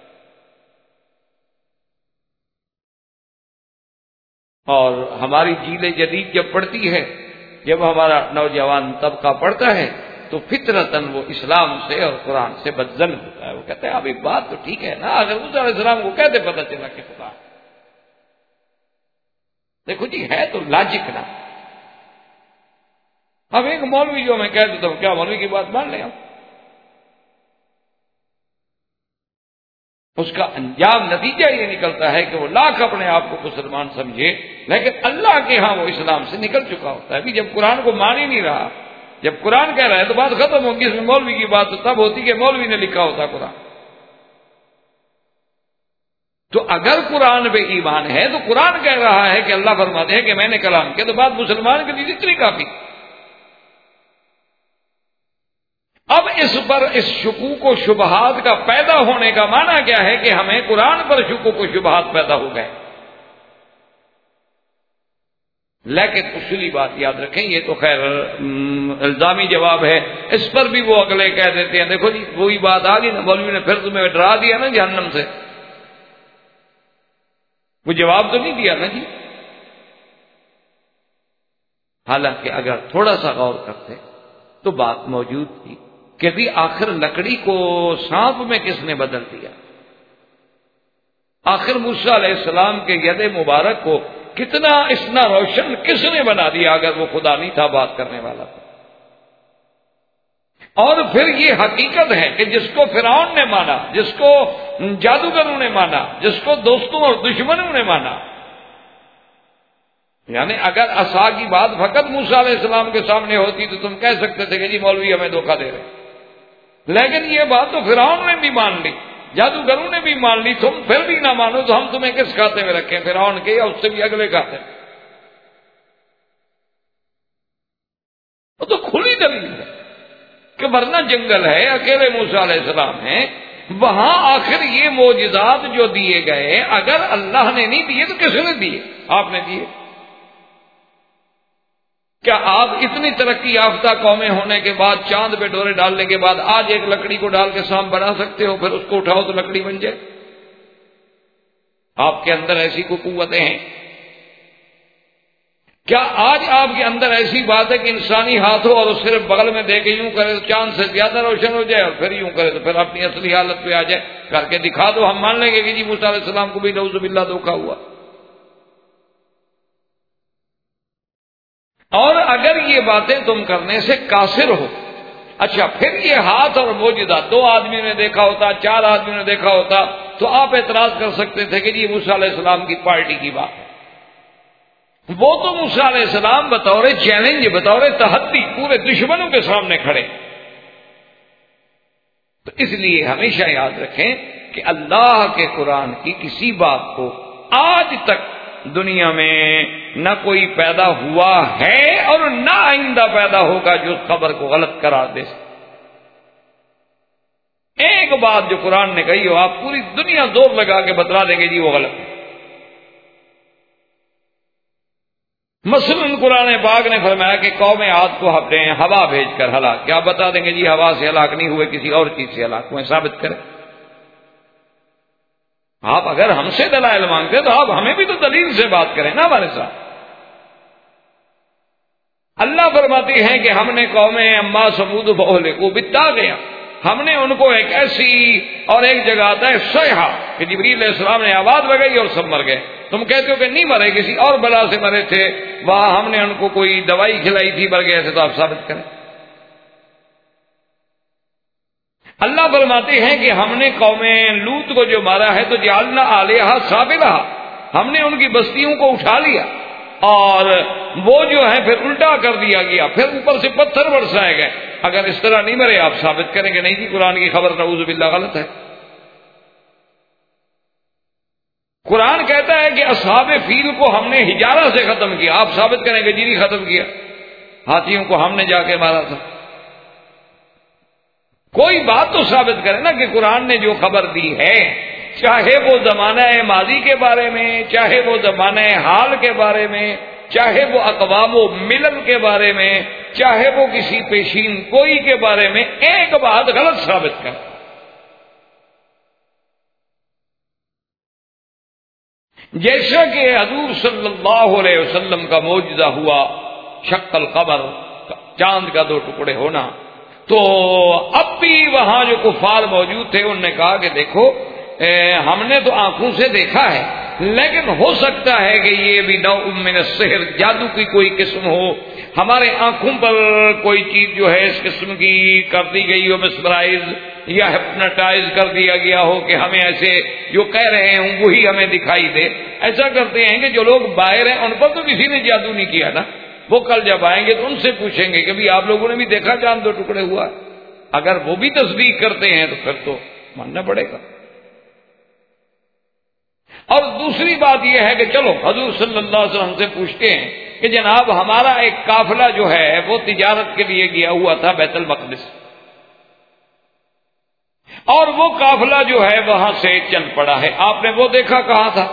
اور ہماری جیل جدید جب پڑھتی ہے، جب ہمارا نوجوان طبقہ پڑھتا ہے تو فطرتاً وہ اسلام سے اور قرآن سے بدظن ہوتا ہے۔ وہ کہتے ہیں اب ایک بات تو ٹھیک ہے نا، اگر موسیٰ علیہ السلام کو کہتے پتہ چلا کہ خدا ہے، دیکھو جی ہے تو لاجک نا۔ اب ایک مولوی جو میں کہہ دیتا ہوں کیا مولوی کی بات مان لیں ہم؟ اس کا انجام نتیجہ یہ نکلتا ہے کہ وہ لاکھ اپنے آپ کو مسلمان سمجھے لیکن اللہ کے ہاں وہ اسلام سے نکل چکا ہوتا ہے۔ ابھی جب قرآن کو مان ہی نہیں رہا، جب قرآن کہہ رہا ہے تو بات ختم ہوگی، اس میں مولوی کی بات تو تب ہوتی کہ مولوی نے لکھا ہوتا قرآن۔ تو اگر قرآن پہ ایمان ہے تو قرآن کہہ رہا ہے کہ اللہ فرماتے ہیں کہ میں نے کلام کیا، تو بات مسلمان کے لیے اتنی کافی۔ اب اس پر اس شکوک و شبہات کا پیدا ہونے کا معنی کیا ہے کہ ہمیں قرآن پر شکوک و شبہات پیدا ہو گئے۔ لیکن اصولی بات یاد رکھیں، یہ تو خیر الزامی جواب ہے، اس پر بھی وہ اگلے کہہ دیتے ہیں دیکھو جی وہی بات آ گئی نا، مولوی نے پھر تمہیں ڈرا دیا نا جہنم سے، وہ جواب تو نہیں دیا نا جی۔ حالانکہ اگر تھوڑا سا غور کرتے تو بات موجود تھی کہ بھی آخر لکڑی کو سانپ میں کس نے بدل دیا؟ آخر موسیٰ علیہ السلام کے ید مبارک کو کتنا اتنا روشن کس نے بنا دیا اگر وہ خدا نہیں تھا، بات کرنے والا تھا؟ اور پھر یہ حقیقت ہے کہ جس کو فرعون نے مانا، جس کو جادوگروں نے مانا، جس کو دوستوں اور دشمنوں نے مانا، یعنی اگر عصا کی بات فقط موسیٰ علیہ السلام کے سامنے ہوتی تو تم کہہ سکتے تھے کہ جی مولوی ہمیں دھوکہ دے رہے، لیکن یہ بات تو فرعون نے بھی مان لی، جادوگروں نے بھی مان لی، تم پھر بھی نہ مانو تو ہم تمہیں کس کھاتے میں رکھیں؟ فرعون کے یا اس سے بھی اگلے کھاتے میں؟ وہ تو کھلی دلیل ہے کہ ورنہ جنگل ہے، اکیلے موسیٰ علیہ السلام ہیں، وہاں آخر یہ معجزات جو دیے گئے اگر اللہ نے نہیں دیے تو کس نے دیے؟ آپ نے دیے۔ کیا آپ اتنی ترقی یافتہ قومیں ہونے کے بعد، چاند پہ ڈورے ڈالنے کے بعد آج ایک لکڑی کو ڈال کے سانپ بنا سکتے ہو، پھر اس کو اٹھاؤ تو لکڑی بن جائے؟ آپ کے اندر ایسی کوئی قوتیں ہیں؟ کیا آج آپ کے اندر ایسی بات ہے کہ انسانی ہاتھ ہو اور اس صرف بغل میں دے کے یوں کرے تو چاند سے زیادہ روشن ہو جائے، اور پھر یوں کرے تو پھر اپنی اصلی حالت پہ آ جائے؟ کر کے دکھا دو، ہم مان لیں گے کہ جی موسیٰ علیہ السلام کو بھی نعوذ باللہ دھوکہ ہوا۔ اور اگر یہ باتیں تم کرنے سے قاصر ہو، اچھا پھر یہ ہاتھ اور معجزہ 2 آدمیوں نے دیکھا ہوتا، 4 آدمیوں نے دیکھا ہوتا تو آپ اعتراض کر سکتے تھے کہ جی موسیٰ علیہ السلام کی پارٹی کی بات ہے۔ وہ تو موسیٰ علیہ السلام بطور چیلنج، بطور تحدی پورے دشمنوں کے سامنے کھڑے۔ تو اس لیے ہمیشہ یاد رکھیں کہ اللہ کے قرآن کی کسی بات کو آج تک دنیا میں نہ کوئی پیدا ہوا ہے اور نہ آئندہ پیدا ہوگا جو اس خبر کو غلط قرار دے۔ ایک بات جو قرآن نے کہی ہو، آپ پوری دنیا زور لگا کے بتلا دیں گے جی وہ غلط ہے۔ مثلاً قرآن پاک نے فرمایا کہ قوم عاد کو ہم نے ہوا بھیج کر ہلاک کیا، بتا دیں گے جی ہوا سے ہلاک نہیں ہوئے، کسی اور چیز سے ہلاک ہوئے، ثابت کریں۔ آپ اگر ہم سے دلائل مانگتے تو آپ ہمیں بھی تو دلیل سے بات کریں نا ہمارے ساتھ۔ اللہ فرماتے ہیں کہ ہم نے قوم اما سمود کو بتا گیا، ہم نے ان کو ایک ایسی، اور ایک جگہ آتا ہے صیحہ کہ جبریل علیہ السلام نے آواز لگائی اور سب مر گئے۔ تم کہتے ہو کہ نہیں مرے، کسی اور بلا سے مرے تھے، وہاں ہم نے ان کو کوئی دوائی کھلائی تھی، مر گئے تھے، تو آپ ثابت کریں۔ اللہ فرماتے ہیں کہ ہم نے قوم لوط کو جو مارا ہے تو جعلنا علیہا سافلہا، ہم نے ان کی بستیوں کو اٹھا لیا اور وہ جو ہے پھر الٹا کر دیا گیا، پھر اوپر سے پتھر برسائے گئے۔ اگر اس طرح نہیں مرے آپ ثابت کریں کہ نہیں جی قرآن کی خبر نعوذ باللہ غلط ہے۔ قرآن کہتا ہے کہ اصحاب فیل کو ہم نے حجارہ سے ختم کیا، آپ ثابت کریں کہ جی نہیں ختم کیا، ہاتھیوں کو ہم نے جا کے مارا تھا۔ کوئی بات تو ثابت کرے نا کہ قرآن نے جو خبر دی ہے، چاہے وہ زمانہ ماضی کے بارے میں، چاہے وہ زمانہ حال کے بارے میں، چاہے وہ اقوام و ملل کے بارے میں، چاہے وہ کسی پیشین گوئی کے بارے میں، ایک بات غلط ثابت کر۔ جیسا کہ حضور صلی اللہ علیہ وسلم کا معجزہ ہوا شق القمر، چاند کا 2 ٹکڑے ہونا، تو اب بھی وہاں جو کفار موجود تھے انہوں نے کہا کہ دیکھو ہم نے تو آنکھوں سے دیکھا ہے، لیکن ہو سکتا ہے کہ یہ بھی نوع من السحر، جادو کی کوئی قسم ہو، ہمارے آنکھوں پر کوئی چیز جو ہے اس قسم کی کر دی گئی ہو، مسمرائز یا ہپناٹائز کر دیا گیا ہو کہ ہمیں ایسے جو کہہ رہے ہوں وہی ہمیں دکھائی دے۔ ایسا کرتے ہیں کہ جو لوگ باہر ہیں ان پر تو کسی نے جادو نہیں کیا نا، وہ کل جب آئیں گے تو ان سے پوچھیں گے کہ بھی آپ لوگوں نے بھی دیکھا چاند 2 ٹکڑے ہوا؟ اگر وہ بھی تصدیق کرتے ہیں تو پھر تو ماننا پڑے گا۔ اور دوسری بات یہ ہے کہ چلو حضور صلی اللہ علیہ وسلم سے پوچھتے ہیں کہ جناب ہمارا ایک قافلہ جو ہے وہ تجارت کے لیے گیا ہوا تھا بیت المقدس، اور وہ قافلہ جو ہے وہاں سے چل پڑا ہے، آپ نے وہ دیکھا کہاں تھا؟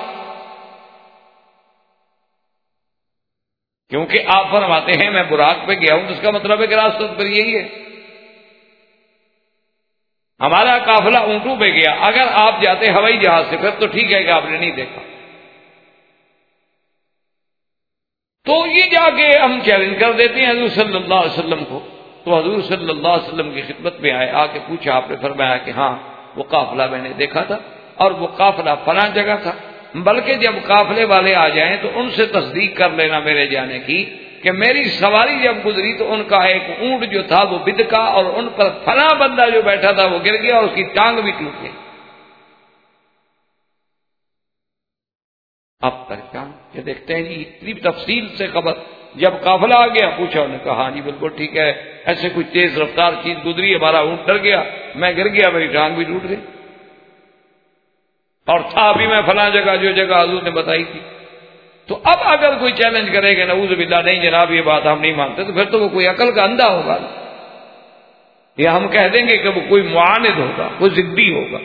کیونکہ آپ فرماتے ہیں میں براق پہ گیا ہوں، تو اس کا مطلب ہے کہ راستہ پر یہی ہے۔ ہمارا قافلہ اونٹوں پہ گیا، اگر آپ جاتے ہوائی جہاز سے پھر تو ٹھیک ہے کہ آپ نے نہیں دیکھا۔ تو یہ جا کے ہم چیلنج کر دیتے ہیں حضور صلی اللہ علیہ وسلم کو. تو حضور صلی اللہ علیہ وسلم کی خدمت میں آئے, آ کے پوچھا, آپ نے فرمایا کہ ہاں وہ قافلہ میں نے دیکھا تھا اور وہ قافلہ فلاں جگہ تھا, بلکہ جب قافلے والے آ جائیں تو ان سے تصدیق کر لینا میرے جانے کی کہ میری سواری جب گزری تو ان کا ایک اونٹ جو تھا وہ بدکا اور ان پر فلاں بندہ جو بیٹھا تھا وہ گر گیا اور اس کی ٹانگ بھی ٹوٹ گئی. اب تک یہ دیکھتے ہیں جی اتنی تفصیل سے خبر. جب قافلہ آ گیا پوچھا, انہوں نے کہا ہاں جی بالکل ٹھیک ہے, ایسے کوئی تیز رفتار چیز گزری, ہمارا اونٹ ڈر گیا, میں گر گیا, میری ٹانگ بھی ٹوٹ گئی, اور تھا بھی میں فلاں جگہ جو جگہ حضور نے بتائی تھی. تو اب اگر کوئی چیلنج کرے کہ نعوذ باللہ نہیں جناب یہ بات ہم نہیں مانتے, تو پھر تو وہ کوئی عقل کا اندھا ہوگا, یا ہم کہہ دیں گے کہ وہ کوئی معاند ہوگا, کوئی ضدی ہوگا.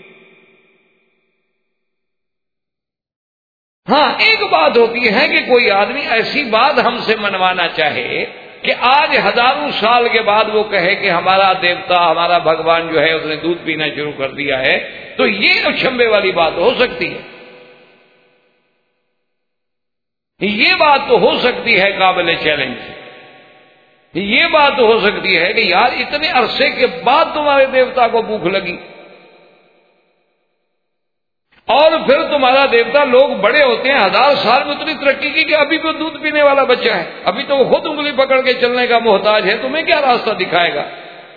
ہاں ایک بات ہوتی ہے کہ کوئی آدمی ایسی بات ہم سے منوانا چاہے کہ آج ہزاروں سال کے بعد وہ کہے کہ ہمارا دیوتا, ہمارا بھگوان جو ہے اس نے دودھ پینا شروع کر دیا ہے, تو یہ اچھمبے والی بات ہو سکتی ہے. یہ بات تو ہو سکتی ہے قابل چیلنج. یہ بات تو ہو سکتی ہے کہ یار اتنے عرصے کے بعد تمہارے دیوتا کو بھوک لگی, اور پھر تمہارا دیوتا, لوگ بڑے ہوتے ہیں 1000 سال میں اتنی ترقی کی کہ ابھی تو دودھ پینے والا بچہ ہے, ابھی تو وہ خود انگلی پکڑ کے چلنے کا محتاج ہے, تمہیں کیا راستہ دکھائے گا.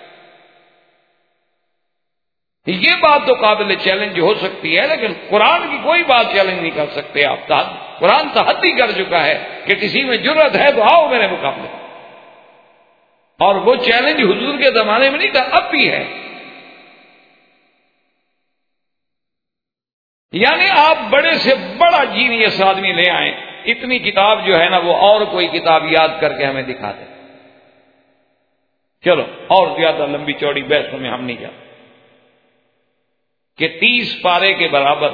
یہ بات تو قابل چیلنج ہو سکتی ہے, لیکن قرآن کی کوئی بات چیلنج نہیں کر سکتے آپ. قرآن تحدی کر چکا ہے کہ کسی میں جرأت ہے تو آؤ میرے مقابلے. اور وہ چیلنج حضور کے زمانے میں نہیں تھا, اب بھی ہے. یعنی آپ بڑے سے بڑا جینیس آدمی لے آئیں, اتنی کتاب جو ہے نا وہ اور کوئی کتاب یاد کر کے ہمیں دکھا دیں. چلو اور زیادہ لمبی چوڑی بحثوں میں ہم نہیں جاتے کہ 30 پارے کے برابر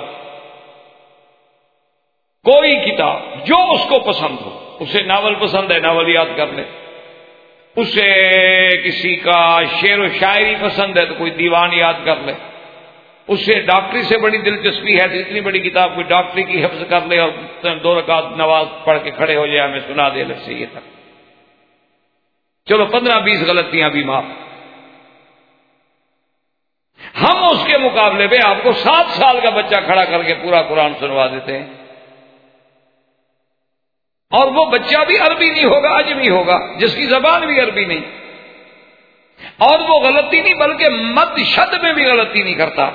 کوئی کتاب جو اس کو پسند ہو, اسے ناول پسند ہے ناول یاد کر لے, اسے کسی کا شعر و شاعری پسند ہے تو کوئی دیوان یاد کر لے, اسے ڈاکٹری سے بڑی دلچسپی ہے تو اتنی بڑی کتاب کوئی ڈاکٹری کی حفظ کر لے اور 2 رکعت نماز پڑھ کے کھڑے ہو جائے, ہمیں سنا دے لفظ یہ تک. چلو 15-20 غلطیاں بھی معاف. ہم اس کے مقابلے پہ آپ کو 7 سال کا بچہ کھڑا کر کے پورا قرآن سنوا دیتے ہیں, اور وہ بچہ بھی عربی نہیں ہوگا, اجمی ہوگا, جس کی زبان بھی عربی نہیں, اور وہ غلطی نہیں بلکہ مد شد میں بھی غلطی نہیں کرتا.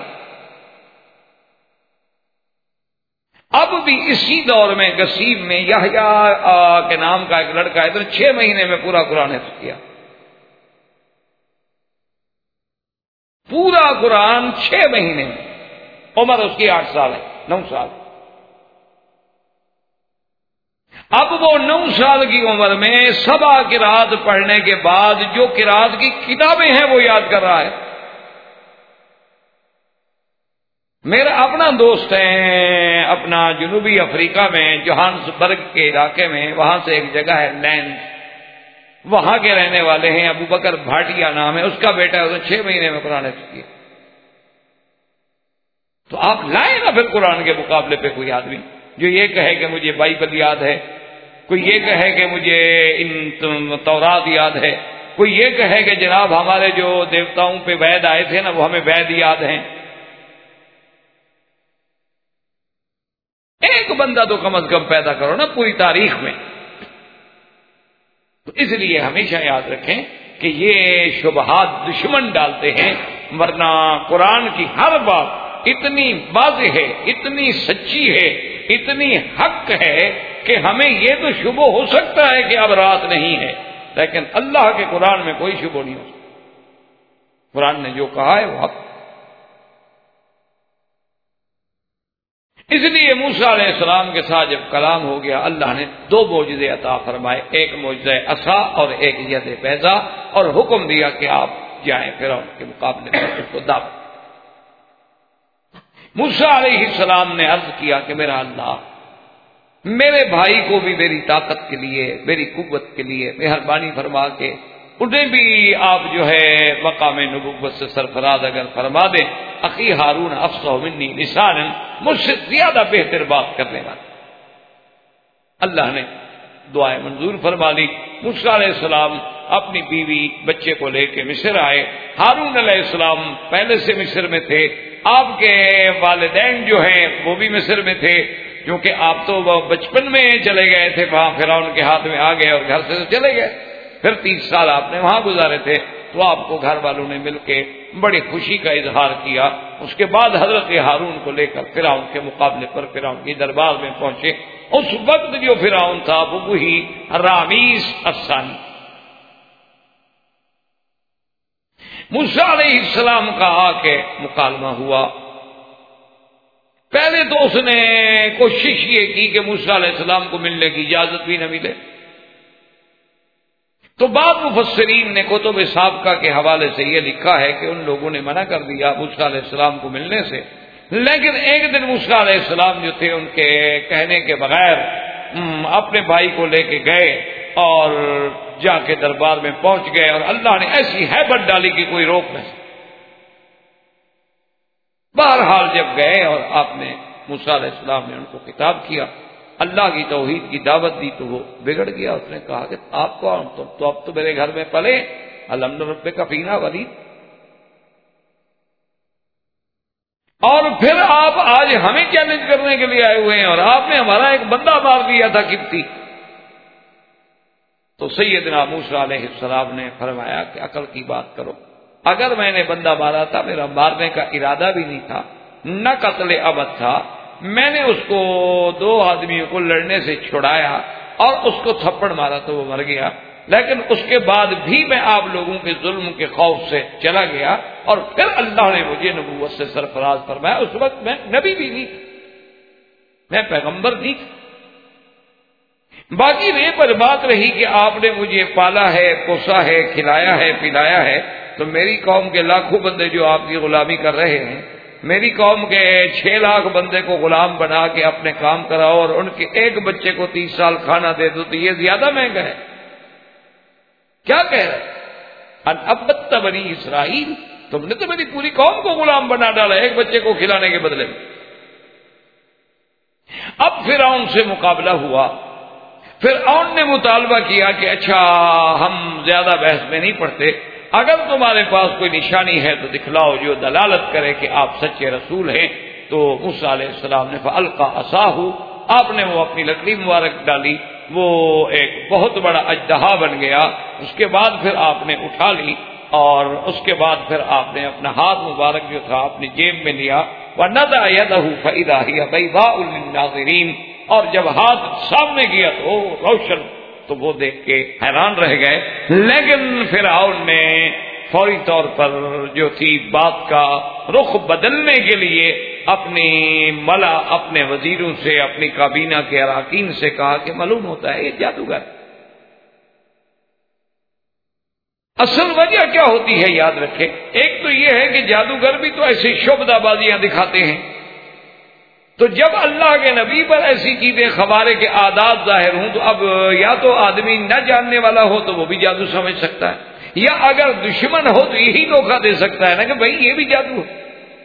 اب بھی اسی دور میں گسیب میں یحییٰ کے نام کا ایک لڑکا ہے, تو 6 مہینے میں پورا قرآن حفظ کیا. پورا قرآن 6 مہینے میں. عمر اس کی 8 سال ہے, 9 سال. اب وہ 9 سال کی عمر میں 7 قرات پڑھنے کے بعد جو قرات کی کتابیں ہیں وہ یاد کر رہا ہے. میرا اپنا دوست ہے, اپنا جنوبی افریقہ میں جوہانسبرگ کے علاقے میں, وہاں سے ایک جگہ ہے لینڈ, وہاں کے رہنے والے ہیں, ابو بکر بھاٹیا نام ہے, اس کا بیٹا ہے, اس نے 6 مہینے میں قرآن حفظ کیا. تو آپ لائیں نا پھر قرآن کے مقابلے پہ کوئی آدمی جو یہ کہے کہ مجھے بائبل یاد ہے, کوئی یہ کہے کہ مجھے ان تورات یاد ہے, کوئی یہ کہے کہ جناب ہمارے جو دیوتاؤں پہ وید آئے تھے نا وہ ہمیں وید یاد ہیں. ایک بندہ تو کم از کم پیدا کرو نا پوری تاریخ میں. تو اس لیے ہمیشہ یاد رکھیں کہ یہ شبہات دشمن ڈالتے ہیں, ورنہ قرآن کی ہر بات اتنی واضح ہے, اتنی سچی ہے, اتنی حق ہے کہ ہمیں یہ تو شبہ ہو سکتا ہے کہ اب رات نہیں ہے, لیکن اللہ کے قرآن میں کوئی شبہ نہیں ہو سکتا. قرآن نے جو کہا ہے وہ حق. اس لیے موسیٰ علیہ السلام کے ساتھ جب کلام ہو گیا, اللہ نے 2 معجزے عطا فرمائے, ایک معجزہ عصا اور ایک ید بیضا, اور حکم دیا کہ آپ جائیں فرعون کے مقابلے میں اس کو دعوت. موسیٰ علیہ السلام نے عرض کیا کہ میرا اللہ, میرے بھائی کو بھی میری طاقت کے لیے, میری قوت کے لیے مہربانی فرما کے انہیں بھی آپ جو ہے مقام نبوت سے سرفراز اگر فرما دیں. اخی ہارون افصح منی لسانا, مجھ سے زیادہ بہتر بات کرنے والا. اللہ نے دعائیں منظور فرما لی۔ موسیٰ علیہ السلام اپنی بیوی بچے کو لے کے مصر آئے۔ ہارون علیہ السلام پہلے سے مصر میں تھے، آپ کے والدین جو ہیں وہ بھی مصر میں تھے، کیونکہ آپ تو بچپن میں چلے گئے تھے وہاں، فرعون کے ہاتھ میں آ گئے اور گھر سے چلے گئے، پھر 30 سال آپ نے وہاں گزارے تھے، تو آپ کو گھر والوں نے مل کے بڑی خوشی کا اظہار کیا۔ اس کے بعد حضرت ہارون کو لے کر فرعون کے مقابلے پر فرعون کے دربار میں پہنچے۔ اس وقت جو فرعون تھا وہ وہی رامیس الثانی۔ موسیٰ علیہ السلام کا آ کے مکالمہ ہوا۔ پہلے تو اس نے کوشش یہ کی کہ موسیٰ علیہ السلام کو ملنے کی اجازت بھی نہ ملے، تو بعض مفسرین نے کتب سابقہ کے حوالے سے یہ لکھا ہے کہ ان لوگوں نے منع کر دیا موسیٰ علیہ السلام کو ملنے سے، لیکن ایک دن موسیٰ علیہ السلام جو تھے ان کے کہنے کے بغیر اپنے بھائی کو لے کے گئے اور جا کے دربار میں پہنچ گئے، اور اللہ نے ایسی ہیبت ڈالی کہ کوئی روک نہ سکے۔ بہرحال جب گئے اور آپ نے موسیٰ علیہ السلام نے ان کو خطاب کیا، اللہ کی توحید کی دعوت دی، تو وہ بگڑ گیا۔ اس نے کہا کہ آپ کو تو اب تو میرے گھر میں پلے، الحمد ربک فینا ولید، اور پھر آپ آج ہمیں چیلنج کرنے کے لیے آئے ہوئے ہیں، اور آپ نے ہمارا ایک بندہ مار دیا تھا قبطی۔ تو سیدنا موسیٰ علیہ السلام نے فرمایا کہ عقل کی بات کرو، اگر میں نے بندہ مارا تھا، میرا مارنے کا ارادہ بھی نہیں تھا، نہ قتل عمد تھا، میں نے اس کو 2 آدمیوں کو لڑنے سے چھڑایا اور اس کو تھپڑ مارا تو وہ مر گیا، لیکن اس کے بعد بھی میں آپ لوگوں کے ظلم کے خوف سے چلا گیا، اور پھر اللہ نے مجھے نبوت سے سرفراز فرمایا۔ اس وقت میں نبی بھی نہیں، میں پیغمبر نہیں۔ باقی یہ پر بات رہی کہ آپ نے مجھے پالا ہے، پوسا ہے، کھلایا ہے، پلایا ہے، تو میری قوم کے لاکھوں بندے جو آپ کی غلامی کر رہے ہیں، میری قوم کے 6 لاکھ بندے کو غلام بنا کے اپنے کام کراؤ اور ان کے ایک بچے کو 30 سال کھانا دے دو، تو یہ زیادہ مہنگا ہے۔ کیا کہہ رہے ان ابت بنی اسرائیل، تم نے تو میری پوری قوم کو غلام بنا ڈالا ایک بچے کو کھلانے کے بدلے میں۔ اب فرعون سے مقابلہ ہوا۔ فرعون نے مطالبہ کیا کہ اچھا ہم زیادہ بحث میں نہیں پڑتے، اگر تمہارے پاس کوئی نشانی ہے تو دکھلاؤ جو دلالت کرے کہ آپ سچے رسول ہیں۔ تو موسیٰ علیہ السلام نے فَأَلْقَىٰ عَصَاهُ، آپ نے وہ اپنی لکڑی مبارک ڈالی، وہ ایک بہت بڑا اژدہا بن گیا۔ اس کے بعد پھر آپ نے اٹھا لی، اور اس کے بعد پھر آپ نے اپنا ہاتھ مبارک جو تھا اپنی جیب میں لیا، وَنَزَعَ يَدَهُ فَإِذَا هِيَ بَيْضَاءُ لِلنَّاظِرِينَ، اور جب ہاتھ سامنے کیا تو روشن، تو وہ دیکھ کے حیران رہ گئے۔ لیکن فرعون نے فوری طور پر جو تھی بات کا رخ بدلنے کے لیے اپنی ملا، اپنے وزیروں سے، اپنی کابینہ کے اراکین سے کہا کہ معلوم ہوتا ہے یہ جادوگر۔ اصل وجہ کیا ہوتی ہے یاد رکھیں، ایک تو یہ ہے کہ جادوگر بھی تو ایسی شبدہ بازیاں دکھاتے ہیں، تو جب اللہ کے نبی پر ایسی چیزیں خبارے کے عادات ظاہر ہوں، تو اب یا تو آدمی نہ جاننے والا ہو تو وہ بھی جادو سمجھ سکتا ہے، یا اگر دشمن ہو تو یہی دھوکہ دے سکتا ہے نا کہ بھائی یہ بھی جادو ہے۔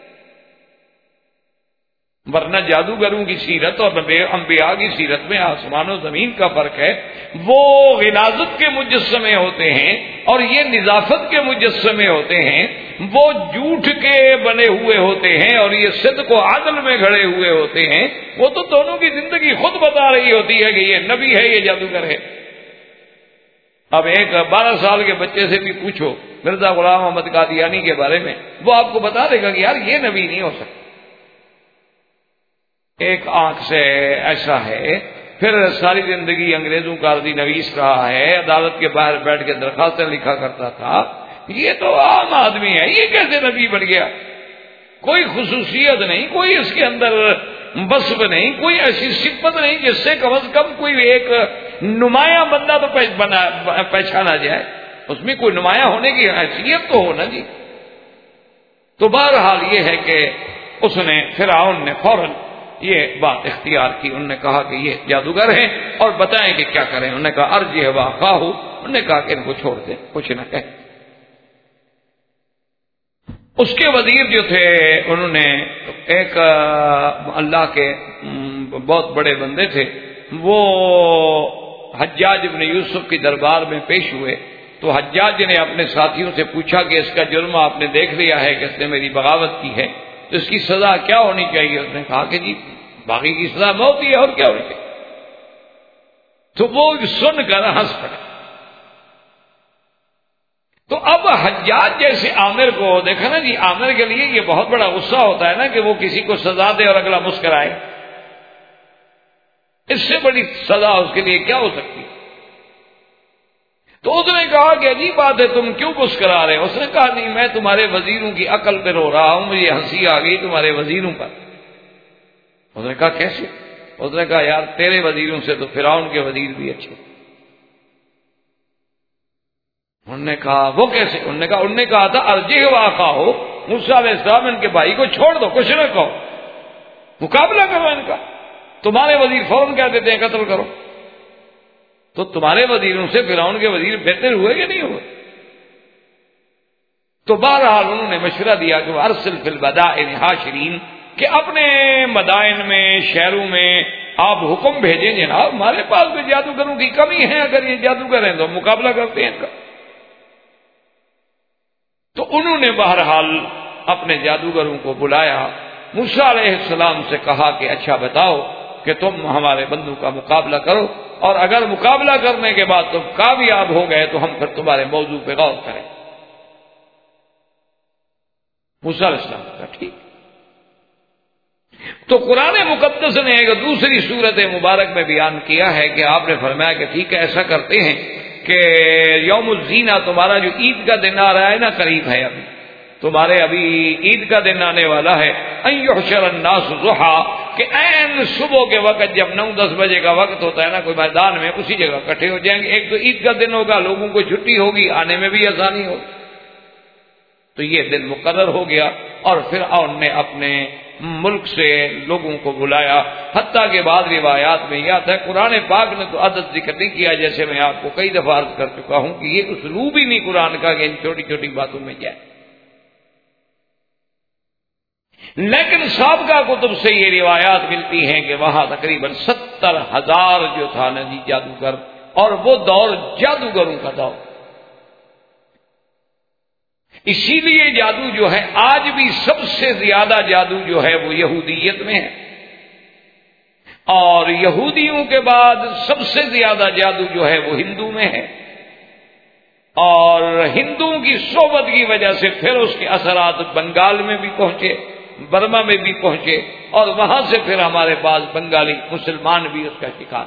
ورنہ جادوگروں کی سیرت اور انبیاء کی سیرت میں آسمان و زمین کا فرق ہے۔ وہ غلاظت کے مجسمے ہوتے ہیں اور یہ نظافت کے مجسمے ہوتے ہیں، وہ جھوٹ کے بنے ہوئے ہوتے ہیں اور یہ صدق و عدل میں کھڑے ہوئے ہوتے ہیں۔ وہ تو دونوں کی زندگی خود بتا رہی ہوتی ہے کہ یہ نبی ہے، یہ جادوگر ہے۔ اب ایک 12 سال کے بچے سے بھی پوچھو مرزا غلام احمد قادیانی کے بارے میں، وہ آپ کو بتا دے گا کہ یار یہ نبی نہیں ہو سکتا۔ ایک آنکھ سے ایسا ہے، پھر ساری زندگی انگریزوں کا عرضی نویس رہا ہے، عدالت کے باہر بیٹھ کے درخواستیں لکھا کرتا تھا، یہ تو عام آدمی ہے، یہ کیسے نبی بن گیا؟ کوئی خصوصیت نہیں، کوئی اس کے اندر وصف نہیں، کوئی ایسی صفت نہیں جس سے کم از کم کوئی ایک نمایاں بندہ تو پہچانا جائے، اس میں کوئی نمایاں ہونے کی حیثیت تو ہو نا جی۔ تو بہرحال یہ ہے کہ اس نے فرعون نے فوراً یہ بات اختیار کی، انہوں نے کہا کہ یہ جادوگر ہیں اور بتائیں کہ کیا کریں۔ انہوں نے کہا ارجع واخاہ، انہوں نے کہا کہ ان کو چھوڑ دیں، کچھ نہ کہیں۔ اس کے وزیر جو تھے انہوں نے ایک اللہ کے بہت بڑے بندے تھے، وہ حجاج ابن یوسف کے دربار میں پیش ہوئے تو حجاج نے اپنے ساتھیوں سے پوچھا کہ اس کا جرم آپ نے دیکھ لیا ہے کہ اس نے میری بغاوت کی ہے تو اس کی سزا کیا ہونی چاہیے؟ اس نے کہا کہ جی باقی کی سزا موت ہی ہے اور کیا ہونی چاہیے. تو وہ سن کر ہنس پڑے. تو اب حجاج جیسے عامر کو دیکھا نا جی، عامر کے لیے یہ بہت بڑا غصہ ہوتا ہے نا کہ وہ کسی کو سزا دے اور اگلا مسکرائے. اس سے بڑی سزا اس کے لیے کیا ہو سکتی؟ تو اس نے کہا کہ عجیب بات ہے، تم کیوں مسکرا رہے؟ اس نے کہا نہیں، میں تمہارے وزیروں کی عقل پہ رو رہا ہوں، مجھے ہنسی آ گئی تمہارے وزیروں پر. اس نے کہا کیسے؟ اس نے کہا یار تیرے وزیروں سے تو فرعون کے وزیر بھی اچھے. انہوں نے کہا وہ کیسے؟ انہوں نے کہا تھا ارجہ واقع ہو، موسیٰ علیہ السلام ان کے بھائی کو چھوڑ دو، کچھ نہ کہو، مقابلہ کرو ان کا. تمہارے وزیر فوراً کہہ دیتے ہیں قتل کرو. تو تمہارے وزیروں سے فرعون کے وزیر بہتر ہوئے کہ نہیں ہوئے؟ تو بہرحال انہوں نے مشورہ دیا کہ ارسل فی البدائن حاشرین، کہ اپنے مدائن میں، شہروں میں آپ حکم بھیجیں جناب، ہمارے پاس بھی جادوگروں کی کمی ہے، اگر یہ جادوگر ہیں تو مقابلہ کرتے ہیں ان کا. تو انہوں نے بہرحال اپنے جادوگروں کو بلایا، موسیٰ علیہ السلام سے کہا کہ اچھا بتاؤ کہ تم ہمارے بندوں کا مقابلہ کرو، اور اگر مقابلہ کرنے کے بعد تم کامیاب ہو گئے تو ہم پھر تمہارے موضوع پہ غور کریں. موسیٰ علیہ السلام کا ٹھیک. تو قرآن مقدس نے ایک دوسری صورت مبارک میں بیان کیا ہے کہ آپ نے فرمایا کہ ٹھیک ہے ایسا کرتے ہیں کہ یوم الزینہ، تمہارا جو عید کا دن آ رہا ہے نا، قریب ہے، ابھی تمہارے ابھی عید کا دن آنے والا ہے. ان یحشر الناس ضحیٰ، کہ عین صبح کے وقت جب 9-10 بجے کا وقت ہوتا ہے نا کوئی میدان میں، اسی جگہ اکٹھے ہو جائیں گے. ایک تو عید کا دن ہوگا، لوگوں کو چھٹی ہوگی، آنے میں بھی آسانی ہوگی. تو یہ دن مقرر ہو گیا اور فرعون نے اپنے ملک سے لوگوں کو بلایا. حتیٰ کہ بعض روایات میں یہ آتا ہے، قرآن پاک نے تو عدد ذکر نہیں کیا، جیسے میں آپ کو کئی دفعہ عرض کر چکا ہوں کہ یہ اسلوب ہی نہیں قرآن کا کہ ان چھوٹی چھوٹی باتوں میں جائے. لیکن سابقہ کتب سے یہ روایات ملتی ہیں کہ وہاں تقریباً 70,000 جو تھا نا جی جادوگر، اور وہ دور جادوگروں کا دور. اسی لیے جادو جو ہے آج بھی سب سے زیادہ جادو جو ہے وہ یہودیت میں ہے، اور یہودیوں کے بعد سب سے زیادہ جادو جو ہے وہ ہندو میں ہے، اور ہندوؤں کی صحبت کی وجہ سے پھر اس کے اثرات بنگال میں بھی پہنچے، برما میں بھی پہنچے، اور وہاں سے پھر ہمارے پاس بنگالی مسلمان بھی اس کا شکار.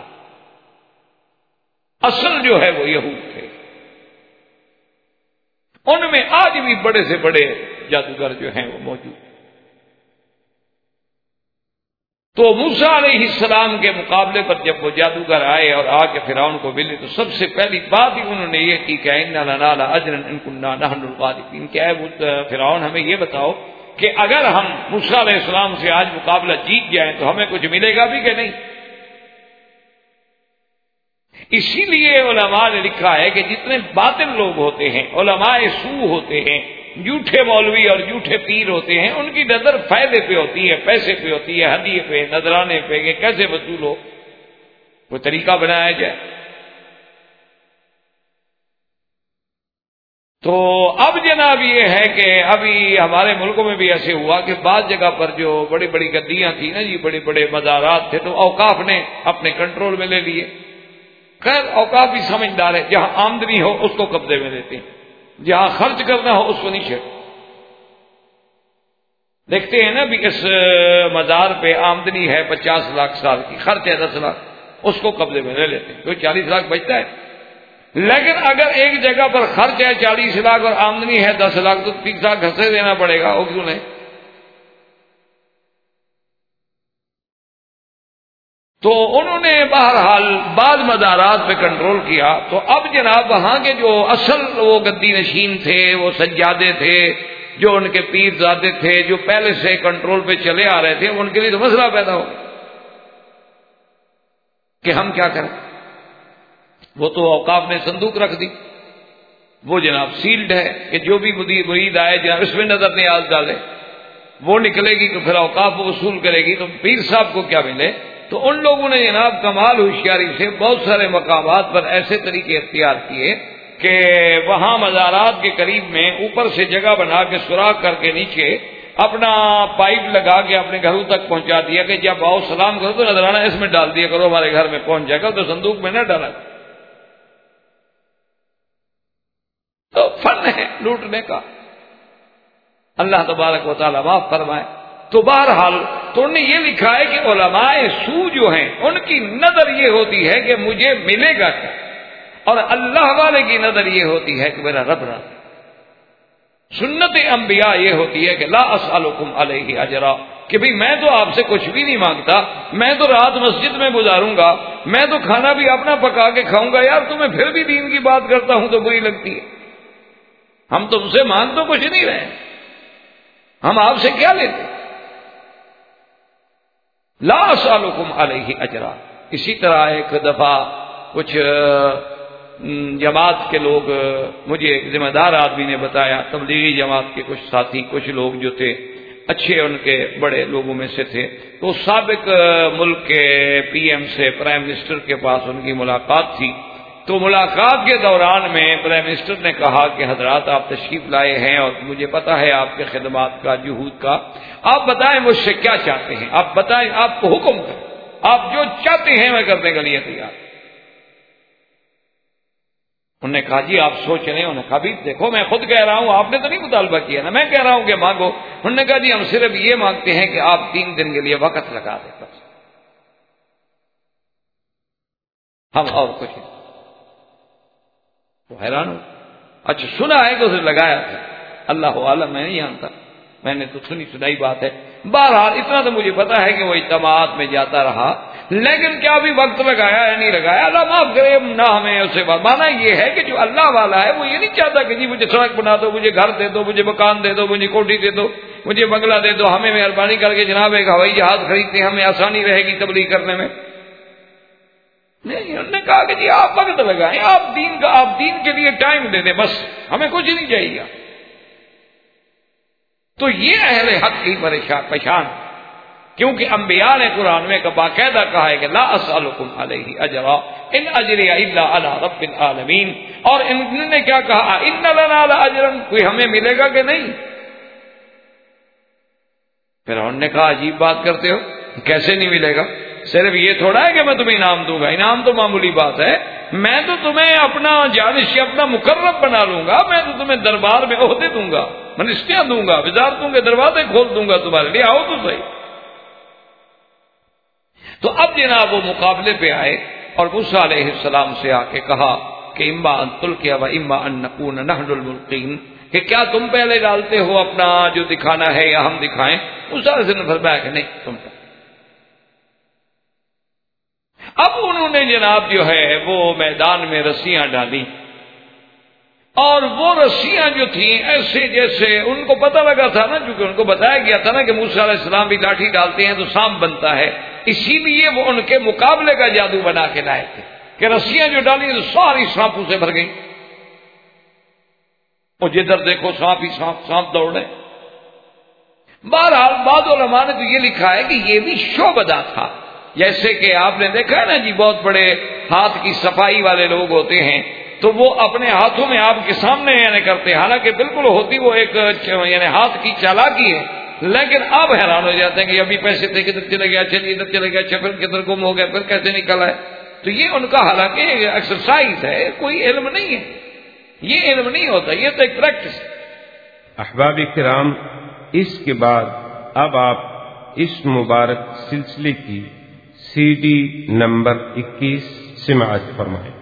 اصل جو ہے وہ یہود تھے. ان میں آج بھی بڑے سے بڑے جادوگر جو ہیں وہ موجود. تو موسیٰ علیہ السلام کے مقابلے پر جب وہ جادوگر آئے اور آ کے فرعون کو ملے تو سب سے پہلی بات ہی انہوں نے یہ کی کہ اِنَّا لَنَالَ أَجْرًا إِن كُنَّا نَحْنُ الْغَالِبِينَ، کہ اے فرعون ہمیں یہ بتاؤ کہ اگر ہم موسیٰ علیہ السلام سے آج مقابلہ جیت جائیں تو ہمیں کچھ ملے گا بھی کہ نہیں. اسی لیے علماء نے لکھا ہے کہ جتنے باطل لوگ ہوتے ہیں، علماء سو ہوتے ہیں، جھوٹے مولوی اور جھوٹے پیر ہوتے ہیں، ان کی نظر فائدے پہ ہوتی ہے، پیسے پہ ہوتی ہے، ہدیے پہ، نذرانے پہ، کہ کیسے وصول ہو، کوئی طریقہ بنایا جائے. تو اب جناب یہ ہے کہ ابھی ہمارے ملکوں میں بھی ایسے ہوا کہ بعض جگہ پر جو بڑی بڑی گدیاں تھیں نا جی، بڑے بڑے مزارات تھے، تو اوقاف نے اپنے کنٹرول میں لے لیے. خیر اوقاف بھی سمجھدار ہے، جہاں آمدنی ہو اس کو قبضے میں لیتے ہیں، جہاں خرچ کرنا ہو اس کو نہیں چھیڑتے. دیکھتے ہیں نا بھی اس مزار پہ آمدنی ہے 50 لاکھ سال کی، خرچ ہے 10 لاکھ، اس کو قبضے میں لے لیتے ہیں، تو 40 لاکھ بچتا ہے. لیکن اگر ایک جگہ پر خرچ ہے 40 لاکھ اور آمدنی ہے 10 لاکھ تو 30 لاکھ گھر سے دینا پڑے گا، وہ کیوں نہیں؟ تو انہوں نے بہرحال بعض مزارات پہ کنٹرول کیا. تو اب جناب وہاں کے جو اصل وہ گدی نشین تھے، وہ سجادے تھے، جو ان کے پیر زادے تھے، جو پہلے سے کنٹرول پہ چلے آ رہے تھے، ان کے لیے تو مسئلہ پیدا ہو کہ ہم کیا کریں. وہ تو اوقاف نے صندوق رکھ دی، وہ جناب سیلڈ ہے کہ جو بھی مرید آئے جناب اس میں نظر نیاز ڈالے، وہ نکلے گی تو پھر اوقاف وہ وصول کرے گی. تو پیر صاحب کو کیا ملے؟ تو ان لوگوں نے جناب کمال ہوشیاری سے بہت سارے مقامات پر ایسے طریقے اختیار کیے کہ وہاں مزارات کے قریب میں اوپر سے جگہ بنا کے سوراخ کر کے نیچے اپنا پائپ لگا کے اپنے گھروں تک پہنچا دیا کہ جب آؤ سلام کرو تو نذرانہ اس میں ڈال دیا کرو، ہمارے گھر میں پہنچ جائے گا، تو صندوق میں نہ ڈالا۔ تو فن ہے لوٹنے کا، اللہ تبارک و تعالیٰ معاف فرمائے۔ تو بہرحال تو انہوں نے یہ لکھا ہے کہ علماء سو جو ہیں ان کی نظر یہ ہوتی ہے کہ مجھے ملے گا کیا، اور اللہ والے کی نظر یہ ہوتی ہے کہ میرا رب راضی۔ سنت انبیاء یہ ہوتی ہے کہ لا اسألکم علیہ اجرا، کہ بھئی میں تو آپ سے کچھ بھی نہیں مانگتا، میں تو رات مسجد میں گزاروں گا، میں تو کھانا بھی اپنا پکا کے کھاؤں گا، یار تمہیں پھر بھی دین کی بات کرتا ہوں تو بری لگتی ہے۔ ہم تم سے مانگ تو کچھ نہیں رہے، ہم آپ سے کیا لیتے؟ لا اسألکم علیہ اجرا۔ اسی طرح ایک دفعہ کچھ جماعت کے لوگ، مجھے ایک ذمہ دار آدمی نے بتایا، تبلیغی جماعت کے کچھ ساتھی، کچھ لوگ جو تھے اچھے ان کے بڑے لوگوں میں سے تھے، تو سابق ملک کے پی ایم سے پرائم منسٹر کے پاس ان کی ملاقات تھی۔ تو ملاقات کے دوران میں پرائم منسٹر نے کہا کہ حضرات آپ تشریف لائے ہیں اور مجھے پتا ہے آپ کے خدمات کا، جہود کا، آپ بتائیں مجھ سے کیا چاہتے ہیں، آپ بتائیں، آپ کو حکم کریں، آپ جو چاہتے ہیں میں کرنے کے لیے تیار۔ انہوں نے کہا جی آپ سوچ رہے ہیں؟ انہوں نے کہا بھی دیکھو میں خود کہہ رہا ہوں، آپ نے تو نہیں مطالبہ کیا نا، میں کہہ رہا ہوں کہ مانگو۔ انہوں نے کہا جی ہم صرف یہ مانگتے ہیں کہ آپ 3 دن کے لیے وقت لگا دیں بس، ہم اور کچھ نہیں۔ تو حیران ہوں، اچھا سنا ہے کہ اسے لگایا تھا، اللہ عالم میں نہیں جانتا، میں نے تو سنی سنائی بات ہے۔ بہرحال اتنا تو مجھے پتا ہے کہ وہ اجتماعات میں جاتا رہا، لیکن کیا بھی وقت لگایا یا نہیں لگایا، اللہ معاف کرے نہ ہمیں اسے بات۔ مانا یہ ہے کہ جو اللہ والا ہے وہ یہ نہیں چاہتا کہ جی مجھے سڑک بنا دو، مجھے گھر دے دو، مجھے مکان دے دو، مجھے کوٹھی دے دو، مجھے بنگلہ دے دو، ہمیں مہربانی کر کے جناب ایک ہوائی جہاز خریدتے ہیں، ہمیں آسانی رہے گی تبلیغ کرنے میں۔ نہیں، انہوں نے کہا کہ جی آپ وقت لگائیں، آپ دین کے لیے ٹائم دے دیں، بس ہمیں کچھ نہیں چاہیے۔ تو یہ اہل حق کی پہچان، کیونکہ انبیاء نے قرآن میں باقاعدہ کہا ہے کہ لا اسألکم علیہ اجرا ان اجری الا علی رب العالمین، اور انہوں نے کیا کہا، ان لنا لاجرا، کوئی ہمیں ملے گا کہ نہیں؟ پھر انہوں نے کہا عجیب بات کرتے ہو، کیسے نہیں ملے گا؟ صرف یہ تھوڑا ہے کہ میں تمہیں انعام دوں گا، انعام تو معمولی بات ہے، میں تو تمہیں اپنا جانشی، اپنا مقرب بنا لوں گا، میں تو تمہیں دربار میں عہدے دوں گا، منشتیاں دوں گا، وزارتوں کے دروازے کھول دوں گا تمہارے لیے، آؤ تو صحیح۔ تو اب جناب وہ مقابلے پہ آئے اور موسیٰ علیہ السلام سے آ کے کہا کہ اما ان تلقی و اما ان نکون نحن الملقین، کہ کیا تم پہلے ڈالتے ہو اپنا جو دکھانا ہے یا ہم دکھائیں؟ موسیٰ علیہ السلام نے فرمایا کہ نہیں، تم پہلے۔ اب انہوں نے جناب جو ہے وہ میدان میں رسیاں ڈالی، اور وہ رسیاں جو تھیں ایسے جیسے ان کو پتہ لگا تھا نا، چونکہ ان کو بتایا گیا تھا نا کہ موسیٰ علیہ السلام بھی لاٹھی ڈالتے ہیں تو سانپ بنتا ہے، اسی لیے وہ ان کے مقابلے کا جادو بنا کے لائے تھے کہ رسیاں جو ڈالی تو ساری سانپوں سے بھر گئی، اور جدھر دیکھو سانپ ہی سانپ، سانپ دوڑ رہے۔ بہرحال بعض علماء نے تو یہ لکھا ہے کہ یہ بھی شعبدہ تھا، جیسے کہ آپ نے دیکھا ہے نا جی بہت بڑے ہاتھ کی صفائی والے لوگ ہوتے ہیں تو وہ اپنے ہاتھوں میں آپ کے سامنے یعنی کرتے ہیں، حالانکہ بالکل ہوتی وہ ایک یعنی ہاتھ کی چالاکی ہے، لیکن آپ حیران ہو جاتے ہیں کہ ابھی پیسے تھے کدھر چلے گیا، اچھا ادھر چلے گیا، اچھا پھر کدھر گم ہو گیا، پھر کیسے نکل آئے۔ تو یہ ان کا حالانکہ ایکسرسائز ہے، کوئی علم نہیں ہے، یہ علم نہیں ہوتا، یہ تو ایک پریکٹس ہے۔ احباب کرام، اس کے بعد اب آپ اس مبارک سلسلے کی CD نمبر 21 سماعت فرمائیں۔